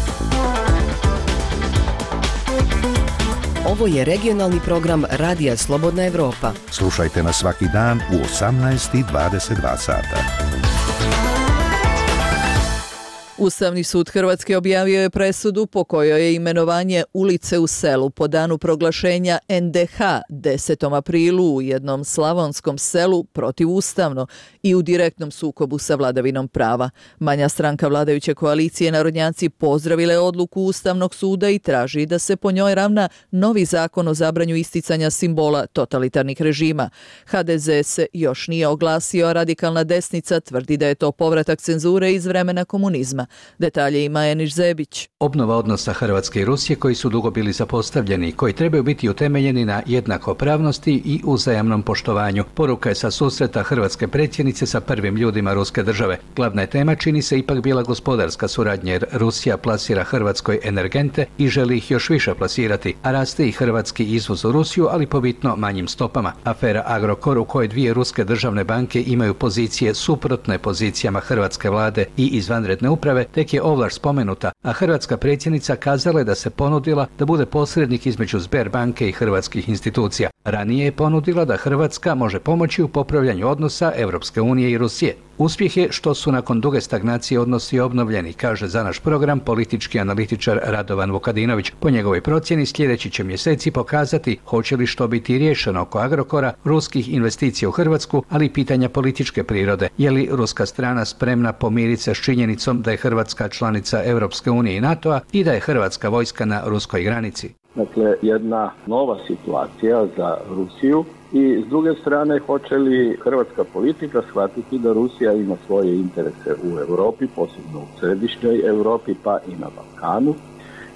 Ovo je regionalni program Radija Slobodna Evropa. Slušajte nas svaki dan u osamnaest i dvadeset dva sata. Ustavni sud Hrvatske objavio je presudu po kojoj je imenovanje ulice u selu po danu proglašenja en de ha desetom aprilu u jednom slavonskom selu protivustavno i u direktnom sukobu sa vladavinom prava. Manja stranka vladajuće koalicije Narodnjaci pozdravile odluku Ustavnog suda i traži da se po njoj ravna novi zakon o zabranju isticanja simbola totalitarnih režima. ha de ze se još nije oglasio, a radikalna desnica tvrdi da je to povratak cenzure iz vremena komunizma. Detalje ima Eniš Zebić. Obnova odnosa Hrvatske i Rusije koji su dugo bili zapostavljeni, koji trebaju biti utemeljeni na jednakopravnosti i uzajamnom poštovanju. Poruka je sa susreta hrvatske predsjednice sa prvim ljudima ruske države. Glavna je tema čini se ipak bila gospodarska suradnja, jer Rusija plasira Hrvatskoj energente i želi ih još više plasirati, a raste i hrvatski izvoz u Rusiju, ali po bitno manjim stopama. Afera Agrokor, u kojoj dvije ruske državne banke imaju pozicije suprotne pozicijama hrvatske vlade i izvanredne uprave, tek je ovlaš spomenuta, a hrvatska predsjednica kazala je da se ponudila da bude posrednik između Sberbanke i hrvatskih institucija. Ranije je ponudila da Hrvatska može pomoći u popravljanju odnosa Europske unije i Rusije. Uspjeh je što su nakon duge stagnacije odnosi obnovljeni, kaže za naš program politički analitičar Radovan Vukadinović. Po njegovoj procjeni sljedeći će mjeseci pokazati hoće li što biti riješeno oko Agrokora, ruskih investicija u Hrvatsku, ali i pitanja političke prirode. Je li ruska strana spremna pomiriti se s činjenicom da je Hrvatska članica Europske unije i NATO-a i da je hrvatska vojska na ruskoj granici? Dakle, jedna nova situacija za Rusiju i s druge strane hoće li hrvatska politika shvatiti da Rusija ima svoje interese u Europi, posebno u središnjoj Europi pa i na Balkanu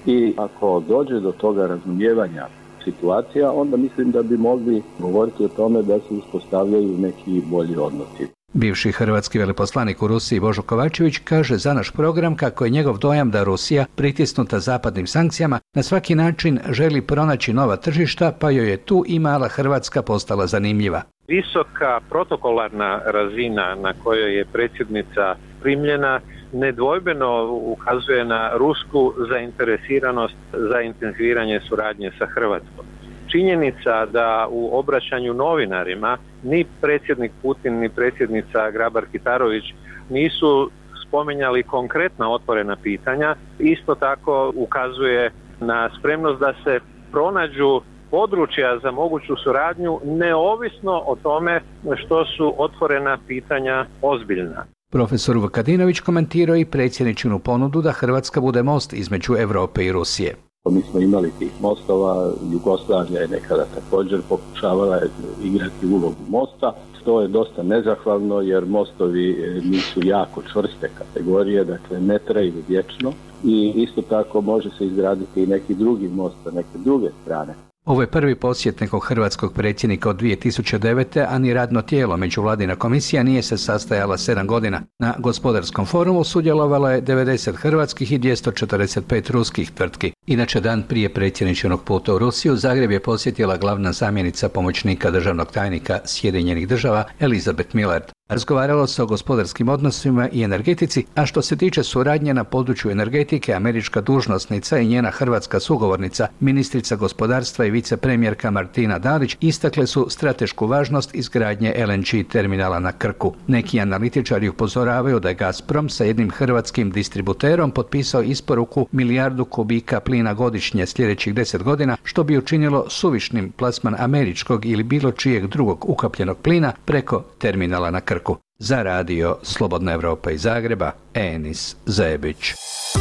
I ako dođe do toga razumijevanja situacija, onda mislim da bi mogli govoriti o tome da se uspostavljaju neki bolji odnosi. Bivši hrvatski veleposlanik u Rusiji Božo Kovačević kaže za naš program kako je njegov dojam da Rusija, pritisnuta zapadnim sankcijama, na svaki način želi pronaći nova tržišta, pa joj je tu i mala Hrvatska postala zanimljiva. Visoka protokolarna razina na kojoj je predsjednica primljena nedvojbeno ukazuje na rusku zainteresiranost za intenziviranje suradnje sa Hrvatskom. Činjenica da u obraćanju novinarima ni predsjednik Putin ni predsjednica Grabar-Kitarović nisu spominjali konkretna otvorena pitanja, isto tako ukazuje na spremnost da se pronađu područja za moguću suradnju neovisno o tome što su otvorena pitanja ozbiljna. Profesor Vukadinović komentirao i predsjedničinu ponudu da Hrvatska bude most između Europe i Rusije. Mi smo imali tih mostova, Jugoslavija je nekada također pokušavala igrati ulogu mosta. To je dosta nezahvalno jer mostovi nisu jako čvrste kategorije, dakle ne traju vječno i isto tako može se izgraditi i neki drugi most sa neke druge strane. Ovo je prvi posjet nekog hrvatskog predsjednika od dvije tisuće devete. a ni radno tijelo međuvladina komisija nije se sastajala sedam godina. Na gospodarskom forumu sudjelovalo je devedeset hrvatskih i dvjesto četrdeset pet ruskih tvrtki. Inače, dan prije predsjedničkog puta u Rusiju, Zagreb je posjetila glavna zamjenica pomoćnika državnog tajnika Sjedinjenih država Elizabeth Millard. Razgovaralo se o gospodarskim odnosima i energetici, a što se tiče suradnje na području energetike, američka dužnosnica i njena hrvatska sugovornica, ministrica gospodarstva i vicepremjerka Martina Dalić, istakle su stratešku važnost izgradnje L N G terminala na Krku. Neki analitičari upozoravaju da je Gazprom sa jednim hrvatskim distributerom potpisao isporuku milijardu kubika plina godišnje sljedećih deset godina, što bi učinilo suvišnim plasman američkog ili bilo čijeg drugog ukapljenog plina preko terminala na Krku. Za radio Slobodna Evropa iz Zagreba, Enis Zebić.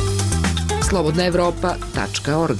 slobodna evropa tačka org.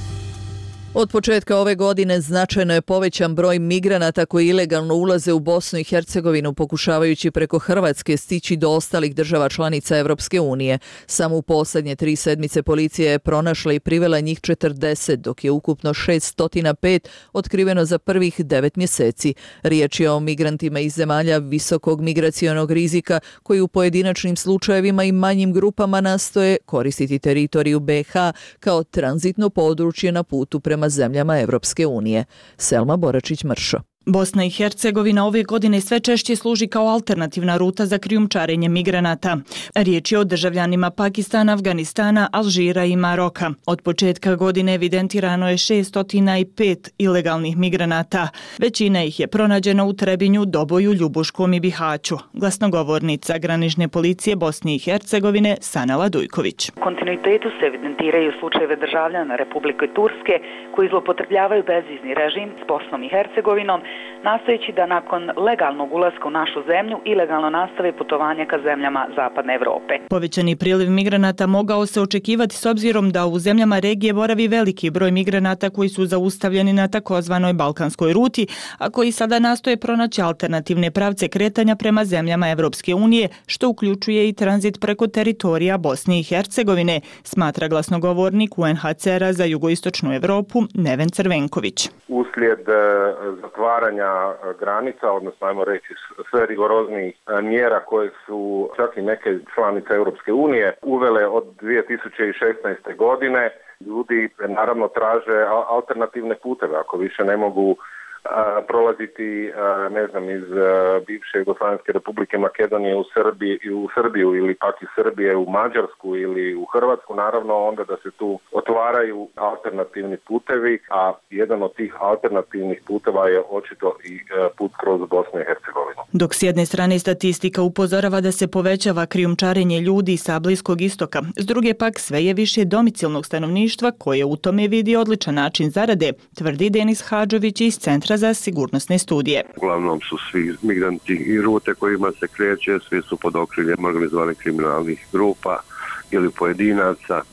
Od početka ove godine značajno je povećan broj migranata koji ilegalno ulaze u Bosnu i Hercegovinu pokušavajući preko Hrvatske stići do ostalih država članica Europske unije. Samo u posljednje tri sedmice policija je pronašla i privela njih četrdeset, dok je ukupno šeststo pet otkriveno za prvih devet mjeseci. Riječ je o migrantima iz zemalja visokog migracionog rizika koji u pojedinačnim slučajevima i manjim grupama nastoje koristiti teritoriju B iH kao tranzitno područje na putu prema zemljama Europske unije. Selma Boračić-Mršo. Bosna i Hercegovina ove godine sve češće služi kao alternativna ruta za krijumčarenje migranata. Riječ je o državljanima Pakistana, Afganistana, Alžira i Maroka. Od početka godine evidentirano je šeststo pet ilegalnih migranata. Većina ih je pronađena u Trebinju, Doboju, Ljubuškom i Bihaću. Glasnogovornica granične policije Bosne i Hercegovine Sanela Dujković. U kontinuitetu se evidentiraju slučajeve državljana Republike Turske koji zloupotrebljavaju bezvizni režim s Bosnom i Hercegovinom, nastojeći da nakon legalnog ulaska u našu zemlju ilegalno nastave putovanje ka zemljama Zapadne Evrope. Povećani priliv migranata mogao se očekivati s obzirom da u zemljama regije boravi veliki broj migranata koji su zaustavljeni na takozvanoj balkanskoj ruti, a koji sada nastoje pronaći alternativne pravce kretanja prema zemljama Evropske unije, što uključuje i tranzit preko teritorija Bosne i Hercegovine, smatra glasnogovornik U N H C R-a za jugoistočnu Evropu Neven Crvenković. Uslijed zatvaranja granica, odnosno ajmo reći sve rigoroznijih mjera koje su čak i neke članice Europske unije uvele od dvije tisuće šesnaeste. godine, ljudi naravno traže alternativne puteve ako više ne mogu a, prolaziti a, ne znam iz a, bivše Jugoslavenske Republike Makedonije u Srbiji i u Srbiju ili pak iz Srbije u Mađarsku ili u Hrvatsku, naravno onda da se tu otvaraju alternativni putevi, a jedan od tih alternativnih puteva je očito i a, put kroz Bosnu i Hercegovinu. Dok s jedne strane statistika upozorava da se povećava krijumčarenje ljudi sa Bliskog istoka, s druge pak sve je više domicilnog stanovništva koje u tome vidi odličan način zarade, tvrdi Denis Hadžović iz Centra za sigurnosne studije. Uglavnom su svi migranti i rute kojima se kreće, svi su pod okriljem organizovanih kriminalnih grupa ili pojedinaca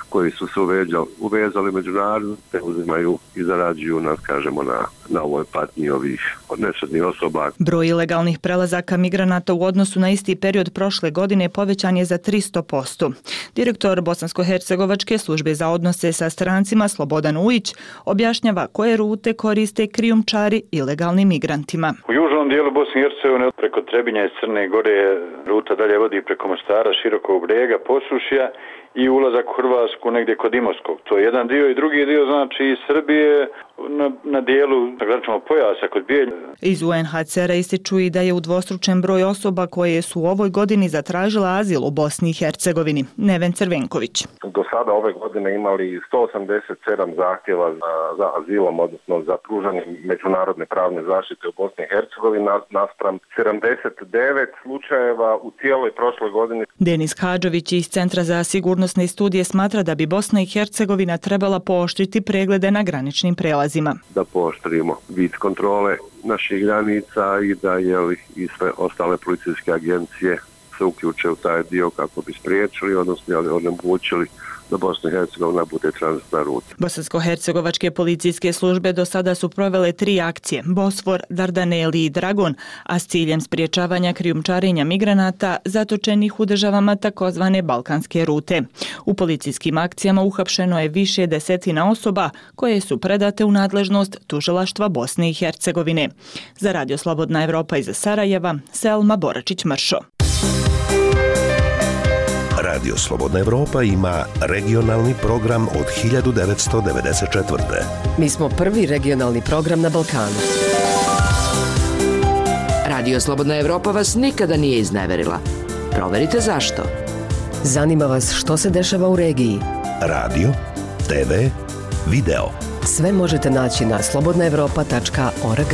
koji su se uveđali, uvezali međunarodno, te uzimaju i zarađuju nas, kažemo, na, na ovoj patnji ovih nesretnih osoba. Broj ilegalnih prelazaka migranata u odnosu na isti period prošle godine povećan je za tristo posto. Direktor Bosansko-hercegovačke službe za odnose sa strancima Slobodan Ujić objašnjava koje rute koriste krijumčari ilegalnim migrantima. U južnom dijelu Bosne i Hercegovine preko Trebinja i Crne Gore ruta dalje vodi preko Mostara, Širokog Brijega, Posušja i ulazak u Hrvatsku negdje kod Imotskog. To je jedan dio i drugi dio znači iz Srbije na, na dijelu graničnog pojasa kod Bijelja. Iz U N H C R-a ističu i da je udvostručen broj osoba koje su u ovoj godini zatražila azil u Bosni i Hercegovini. Neven Crvenković. Do sada ove godine imali sto osamdeset sedam zahtjeva za, za azilom, odnosno za pružanje međunarodne pravne zaštite u Bosni i Hercegovini naspram sedamdeset devet slučajeva u cijeloj prošloj godini. Denis Hadžović iz Centra za sigurnosne studije smatra da bi Bosna i Hercegovina trebala pooštriti preglede na graničnim prelazima. Da pooštrimo vid kontrole naših granica i da jeli, i sve ostale policijske agencije se uključe u taj dio kako bi spriječili, odnosno onemogućili da Bosna i Hercegovina bude tranzitna ruta. Bosansko-hercegovačke policijske službe do sada su provele tri akcije, Bosfor, Dardaneli i Dragon, a s ciljem spriječavanja krijumčarenja migranata zatočenih u državama takozvane balkanske rute. U policijskim akcijama uhapšeno je više desetina osoba koje su predate u nadležnost tužilaštva Bosne i Hercegovine. Za Radio Slobodna Evropa iz Sarajeva, Selma Boračić-Mršo. Radio Slobodna Evropa ima regionalni program od hiljadu devetsto devedeset četvrte. Mi smo prvi regionalni program na Balkanu. Radio Slobodna Evropa vas nikada nije izneverila. Proverite zašto. Zanima vas što se dešava u regiji. Radio, te ve, video. Sve možete naći na slobodna evropa tačka org.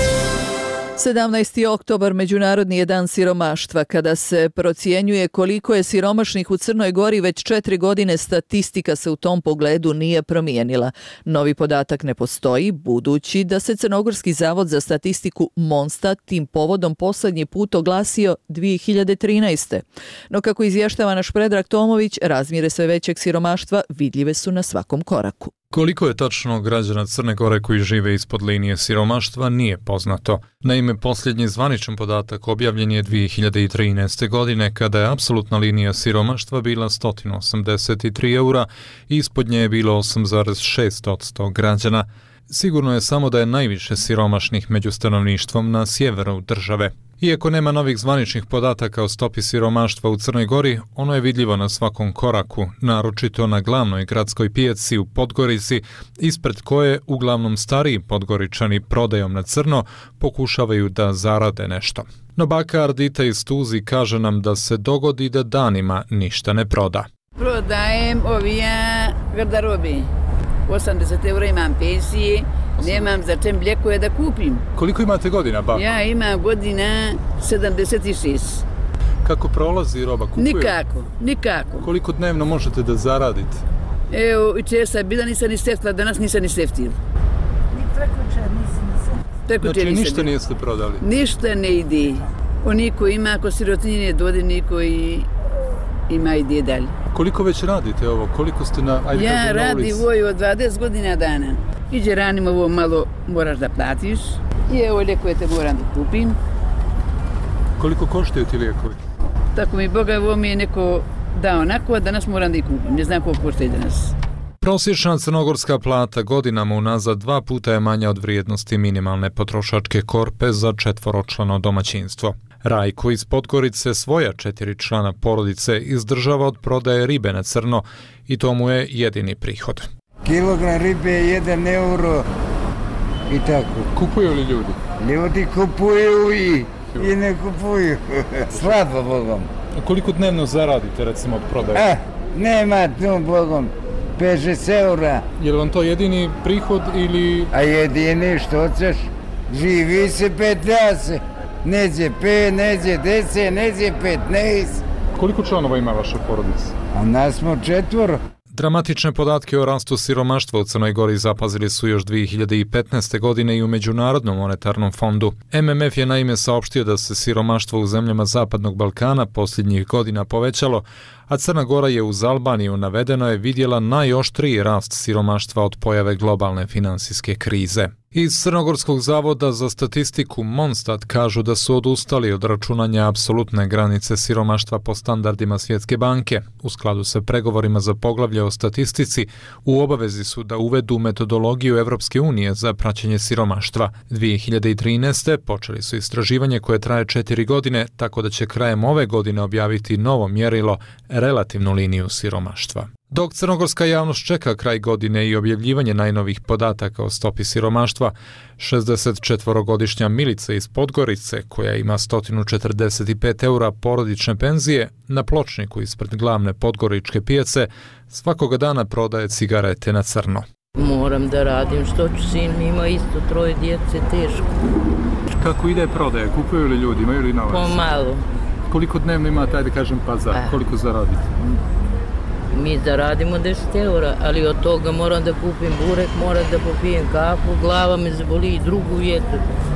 sedamnaesti oktobar Međunarodni je dan siromaštva. Kada se procjenjuje koliko je siromašnih u Crnoj Gori, već četiri godine statistika se u tom pogledu nije promijenila. Novi podatak ne postoji, budući da se Crnogorski zavod za statistiku Monstat tim povodom posljednji put oglasio dvije hiljade trinaeste. No kako izvještava naš Predrag Tomović, razmjere sve većeg siromaštva vidljive su na svakom koraku. Koliko je tačno građana Crne Gore koji žive ispod linije siromaštva nije poznato. Naime, posljednji zvaničan podatak objavljen je dvije hiljade trinaeste. godine kada je apsolutna linija siromaštva bila sto osamdeset tri eura i ispod nje je bilo osam zarez šest posto građana. Sigurno je samo da je najviše siromašnih među stanovništvom na sjeveru države. Iako nema novih zvaničnih podataka o stopi siromaštva u Crnoj Gori, ono je vidljivo na svakom koraku, naročito na glavnoj gradskoj pijaci u Podgorici, ispred koje uglavnom stariji Podgoričani prodajom na crno pokušavaju da zarade nešto. No baka Ardita iz Tuzi kaže nam da se dogodi da danima ništa ne proda. Prodajem ovija garderobi. osamdeset eura imam pensije, nemam za čem lijekove da kupim. Koliko imate godina, bako? Ja imam godina sedamdeset šest. Kako prolazi roba? Kupuje? Nikako, nikako. Koliko dnevno možete da zaradite? Evo, jučer sam bila, nisam ni seftila, danas nisam ni seftila. Ni prekučer nisam ni seftila. Znači ništa niste prodali? Ništa ne ide. Oni koji ima, ako sirotinje dode, niko i ima ide dalje. Koliko već radite ovo? Koliko ste na, ajde, ja na radim ovo od dvadeset godina dana. Iđe ranim ovo malo moraš da platiš i evo lijekove te moram da kupim. Koliko koštaju ti lijekovi? Tako mi Boga, ovo mi je neko dao onako, a danas moram da ih kupim. Ne znam koliko koštaju danas. Prosječna crnogorska plata godinama unazad dva puta je manja od vrijednosti minimalne potrošačke korpe za četvoročlano domaćinstvo. Rajko iz Podgorice svoja četiri člana porodice izdržava od prodaje ribe na crno i to mu je jedini prihod. Kilogram ribe je jedan euro i tako. Kupuju li ljudi? Ljudi kupuju i, i ne kupuju. Slabo, Bogom. A koliko dnevno zaradite, recimo, od prodaje? A, nema tu, Bogom. pet šest eura. Je li vam to jedini prihod ili... A jedini, što ćeš? Živi se petnaest. Neđe pet, neđe deset, neđe petnaest. Koliko članova ima vaša porodica? A nas smo četvoro. Dramatične podatke o rastu siromaštva u Crnoj Gori zapazili su još dvije hiljade petnaeste. godine i u Međunarodnom monetarnom fondu. M M F je naime saopštio da se siromaštvo u zemljama Zapadnog Balkana posljednjih godina povećalo, a Crna Gora je uz Albaniju, navedeno je, vidjela najoštriji rast siromaštva od pojave globalne finansijske krize. Iz Crnogorskog zavoda za statistiku Monstat kažu da su odustali od računanja apsolutne granice siromaštva po standardima Svjetske banke. U skladu sa pregovorima za poglavlje o statistici, u obavezi su da uvedu metodologiju Evropske unije za praćenje siromaštva. dvije hiljade trinaeste. počeli su istraživanje koje traje četiri godine, tako da će krajem ove godine objaviti novo mjerilo, relativnu liniju siromaštva. Dok crnogorska javnost čeka kraj godine i objavljivanje najnovih podataka o stopi siromaštva, šezdesetčetvorogodišnja Milica iz Podgorice, koja ima sto četrdeset pet eura porodične penzije, na pločniku ispred glavne podgoričke pijace svakoga dana prodaje cigarete na crno. Moram da radim, što ću, sin ima isto troje djece, teško. Kako ide prodaja? Kupuju li ljudi, imaju li novac? Pomalo. Koliko dnevno ima, taj da kažem, pazar? A. Koliko zaradite? Mi zaradimo deset eura, ali od toga moram da kupim burek, moram da popijem kafu, glava me zaboli i drugu jedu.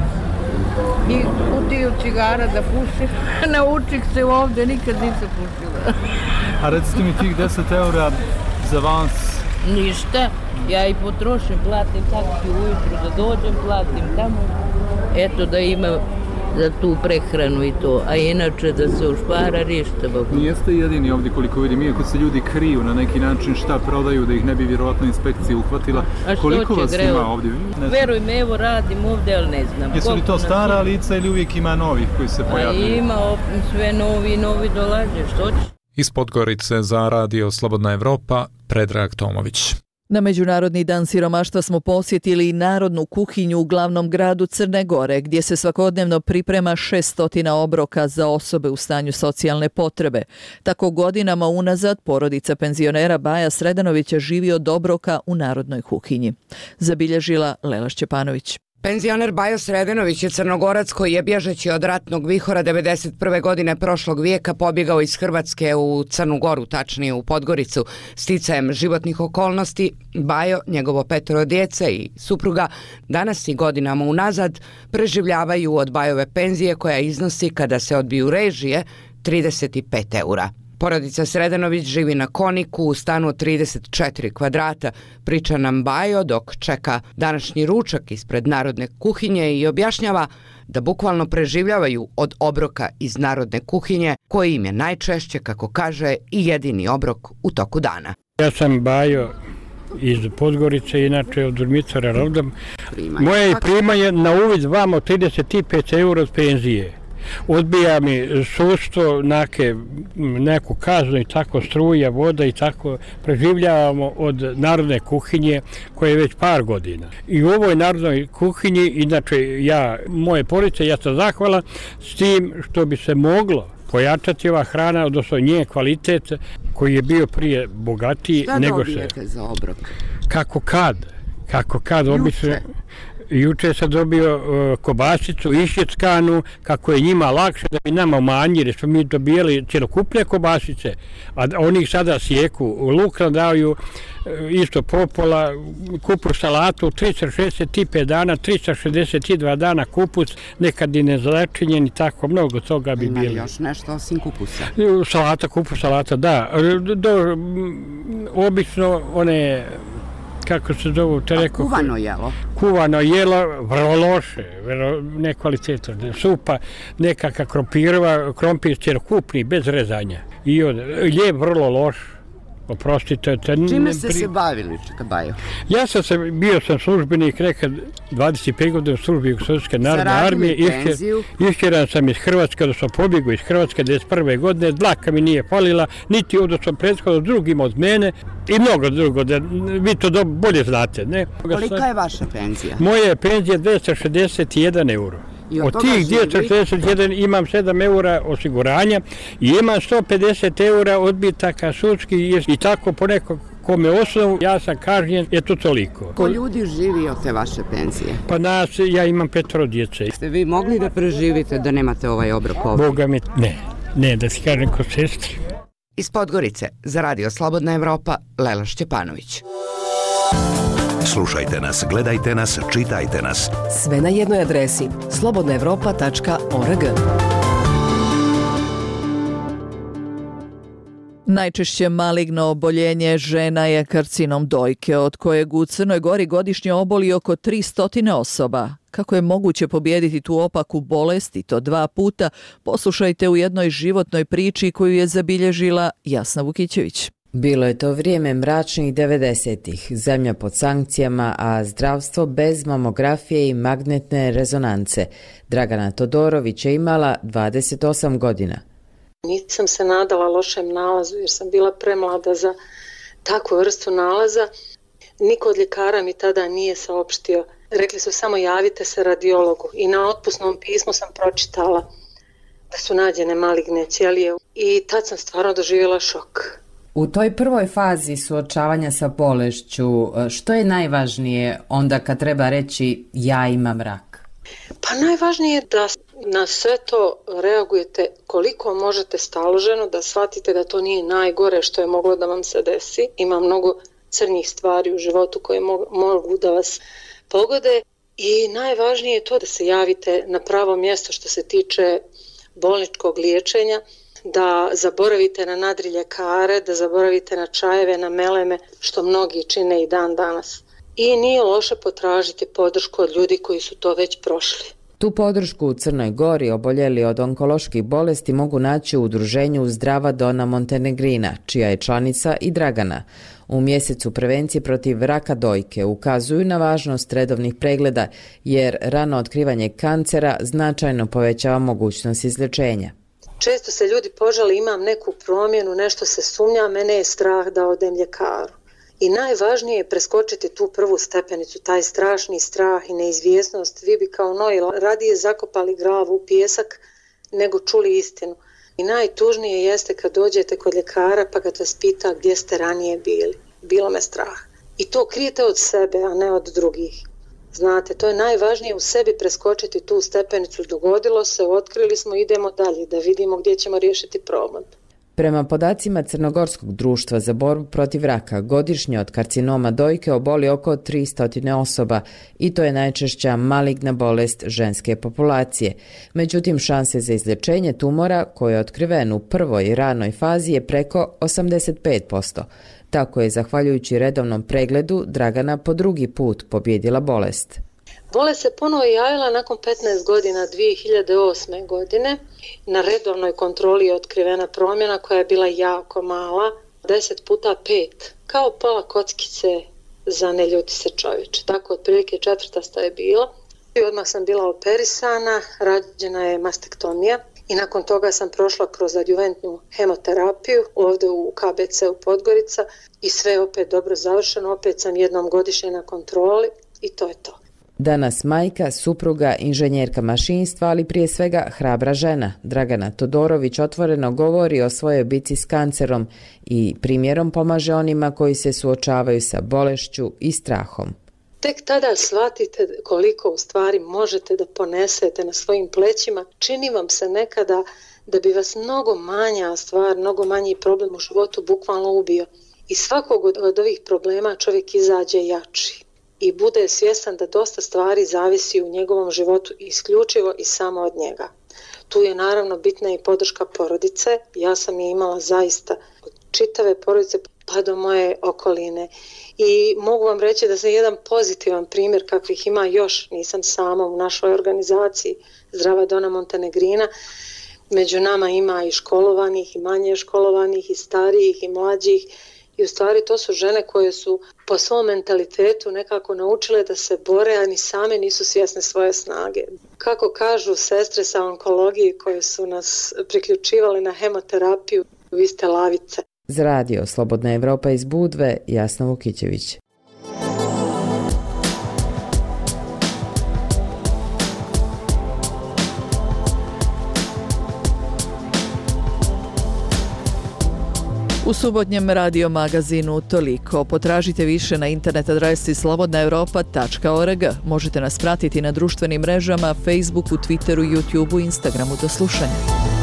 I kutiju cigara da pušim, naučih se ovdje, nikad nisam pušila. A recite mi tih deset eura za vas? Ništa, ja i potrošim, platim taksi ujutru da dođem, platim tamo, eto da ima za tu prehranu i to, a inače da se ušpara ništa. Nijeste jedini ovdje koliko vidim, iako se ljudi kriju na neki način šta prodaju da ih ne bi vjerojatno inspekcija uhvatila. Koliko vas greo? Ima ovdje? Veruj me, evo radim ovdje, ali ne znam. Jesu li to stara lica ili uvijek ima novih koji se pojavljaju? A ima sve novi i novi dolaze, što će? Iz Podgorice za Radio Slobodna Evropa, Predrag Tomović. Na Međunarodni dan siromaštva smo posjetili i narodnu kuhinju u glavnom gradu Crne Gore, gdje se svakodnevno priprema šesto obroka za osobe u stanju socijalne potrebe. Tako godinama unazad porodica penzionera Baja Sredanovića živi od obroka u narodnoj kuhinji. Zabilježila Lela Šćepanović. Penzioner Bajo Sredenović je Crnogorac koji je bježeći od ratnog vihora devedeset prve godine prošlog vijeka pobjegao iz Hrvatske u Crnu Goru, tačnije u Podgoricu. Sticajem životnih okolnosti, Bajo, njegovo petoro djece i supruga danas i godinama unazad preživljavaju od Bajove penzije koja iznosi, kada se odbiju režije, trideset pet eura. Porodica Sredanović živi na Koniku u stanu od trideset četiri kvadrata, priča nam Bajo dok čeka današnji ručak ispred narodne kuhinje i objašnjava da bukvalno preživljavaju od obroka iz narodne kuhinje, koji im je najčešće, kako kaže, i jedini obrok u toku dana. Ja sam Bajo iz Podgorice, inače od Durmicara rodom. Moje primanje na uvid vamo trideset pet eura od penzije. Odbija mi sudstvo, neke, neku kaznu i tako, struja, voda i tako, preživljavamo od narodne kuhinje koje je već par godina. I u ovoj narodnoj kuhinji, inače ja, moje porodice, ja sam zahvalan s tim što bi se moglo pojačati ova hrana, odnosno njen kvalitet koji je bio prije bogatiji. Šta nego dobijete se, za obrok? Kako kad, kako kad obično. Juče sam dobio uh, kobasicu išljeckanu, kako je njima lakše da bi nama umanjili, smo mi dobijali cjelokupne kobasice, a oni sada sjeku, luk nam daju uh, isto popola, kupus salatu, tristo šezdeset pet dana, tristo šezdeset dva dana kupus, nekad i nezalečenjen i tako, mnogo toga bi Ima bili. Ima još nešto osim kupusa? Salata, kupus salata, da. Do, obično one... kako se zovu, te rekao... A kuvano jelo? Kuvano jelo, vrlo loše, vrlo nekvalitetno. Supa, nekakva krompirova, krompir cjelokupni, bez rezanja. I od, lijep vrlo loš. Oprostite. Ten, Čime ste pri... se bavili, Bajo? Ja sam se, bio sam službenik nekad dvadeset pet godina u službi Jugoslavijske narodne armije. Išćeran sam iz Hrvatske, odnosno pobjegu iz Hrvatske devedeset prve godine. Dlaka mi nije falila, niti odnosno prethodno drugima od mene i mnogo drugo. Da, vi to do, bolje znate. Ne? Kolika je vaša penzija? Moja je penzija dvjesto šezdeset jedan euro. Od, od tih dvjesto šezdeset jedan imam sedam eura osiguranja i imam sto pedeset eura odbitaka sudski i tako po nekog kome osnovu ja sam kažnjen, je to toliko. Ko ljudi živi od te vaše penzije? Pa nas, ja imam petoro djece. Ste vi mogli da preživite da nemate ovaj obrok ovdje? Boga mi, ne, ne, da si kažem ko sestri. Iz Podgorice, za Radio Slobodna Evropa, Lela Šćepanović. Slušajte nas, gledajte nas, čitajte nas. Sve na jednoj adresi slobodna evropa tačka org. Najčešće maligno oboljenje žena je karcinom dojke, od kojeg u Crnoj Gori godišnje oboli oko tristo osoba. Kako je moguće pobijediti tu opaku bolest i to dva puta, poslušajte u jednoj životnoj priči koju je zabilježila Jasna Vukićević. Bilo je to vrijeme mračnih devedesetih, zemlja pod sankcijama, a zdravstvo bez mamografije i magnetne rezonance. Dragana Todorović je imala dvadeset osam godina. Nisam se nadala lošem nalazu jer sam bila premlada za takvu vrstu nalaza. Niko od ljekara mi tada nije saopštio. Rekli su samo javite se radiologu i na otpusnom pismu sam pročitala da su nađene maligne ćelije i tad sam stvarno doživjela šok. U toj prvoj fazi suočavanja sa bolešću, što je najvažnije onda kad treba reći ja imam rak? Pa najvažnije je da na sve to reagujete koliko možete staloženo, da shvatite da to nije najgore što je moglo da vam se desi. Ima mnogo crnih stvari u životu koje mogu da vas pogode i najvažnije je to da se javite na pravo mjesto što se tiče bolničkog liječenja, da zaboravite na nadriljekare, da zaboravite na čajeve, na meleme, što mnogi čine i dan danas. I nije loše potražiti podršku od ljudi koji su to već prošli. Tu podršku u Crnoj Gori oboljeli od onkoloških bolesti mogu naći u udruženju Zdrava Dona Montenegrina, čija je članica i Dragana. U mjesecu prevencije protiv raka dojke ukazuju na važnost redovnih pregleda, jer rano otkrivanje kancera značajno povećava mogućnost izlječenja. Često se ljudi požali imam neku promjenu, nešto se sumnja, mene je strah da odem ljekaru. I najvažnije je preskočiti tu prvu stepenicu, taj strašni strah i neizvjesnost. Vi bi kao Noe radije zakopali glavu u pijesak nego čuli istinu. I najtužnije jeste kad dođete kod ljekara pa kad vas pita gdje ste ranije bili. Bilo me strah. I to krijete od sebe, a ne od drugih. Znate, to je najvažnije u sebi preskočiti tu stepenicu. Dogodilo se, otkrili smo, idemo dalje da vidimo gdje ćemo riješiti problem. Prema podacima Crnogorskog društva za borbu protiv raka, godišnje od karcinoma dojke oboli oko tristo osoba i to je najčešća maligna bolest ženske populacije. Međutim, šanse za izlječenje tumora, koji je otkriven u prvoj ranoj fazi, je preko osamdeset pet posto. Tako je, zahvaljujući redovnom pregledu, Dragana po drugi put pobjedila bolest. Bolest se ponovo javila nakon petnaest godina dvije hiljade osme. godine. Na redovnoj kontroli je otkrivena promjena koja je bila jako mala, deset puta pet, kao pola kockice za ne ljuti se čovječe. Tako otprilike četvrtasta je bila. I odmah sam bila operisana, rađena je mastektomija i nakon toga sam prošla kroz adjuventnu hemoterapiju ovdje u K B C u Podgorica i sve je opet dobro završeno, opet sam jednom godišnje na kontroli i to je to. Danas majka, supruga, inženjerka mašinstva, ali prije svega hrabra žena. Dragana Todorović otvoreno govori o svojoj bici s kancerom i primjerom pomaže onima koji se suočavaju sa bolešću i strahom. Tek tada shvatite koliko u stvari možete da ponesete na svojim plećima. Čini vam se nekada da bi vas mnogo manja stvar, mnogo manji problem u životu bukvalno ubio. Iz svakog od ovih problema čovjek izađe jači i bude svjestan da dosta stvari zavisi u njegovom životu isključivo i samo od njega. Tu je naravno bitna i podrška porodice. Ja sam je imala zaista od čitave porodice pa do moje okoline. I mogu vam reći da sam jedan pozitivan primjer kakvih ima još, nisam sama u našoj organizaciji Zdrava Dona Montenegrina. Među nama ima i školovanih, i manje školovanih, i starijih, i mlađih. I u stvari to su žene koje su po svom mentalitetu nekako naučile da se bore, a ni same nisu svjesne svoje snage. Kako kažu sestre sa onkologije koje su nas priključivale na hemoterapiju, vi ste lavice. Za radio Slobodna Evropa iz Budve, Jasna Vukićević. U subotnjem radio magazinu toliko. Potražite više na internet adresi slobodna europa tačka org. Možete nas pratiti na društvenim mrežama, Facebooku, Twitteru, YouTubeu, Instagramu. Do slušanja.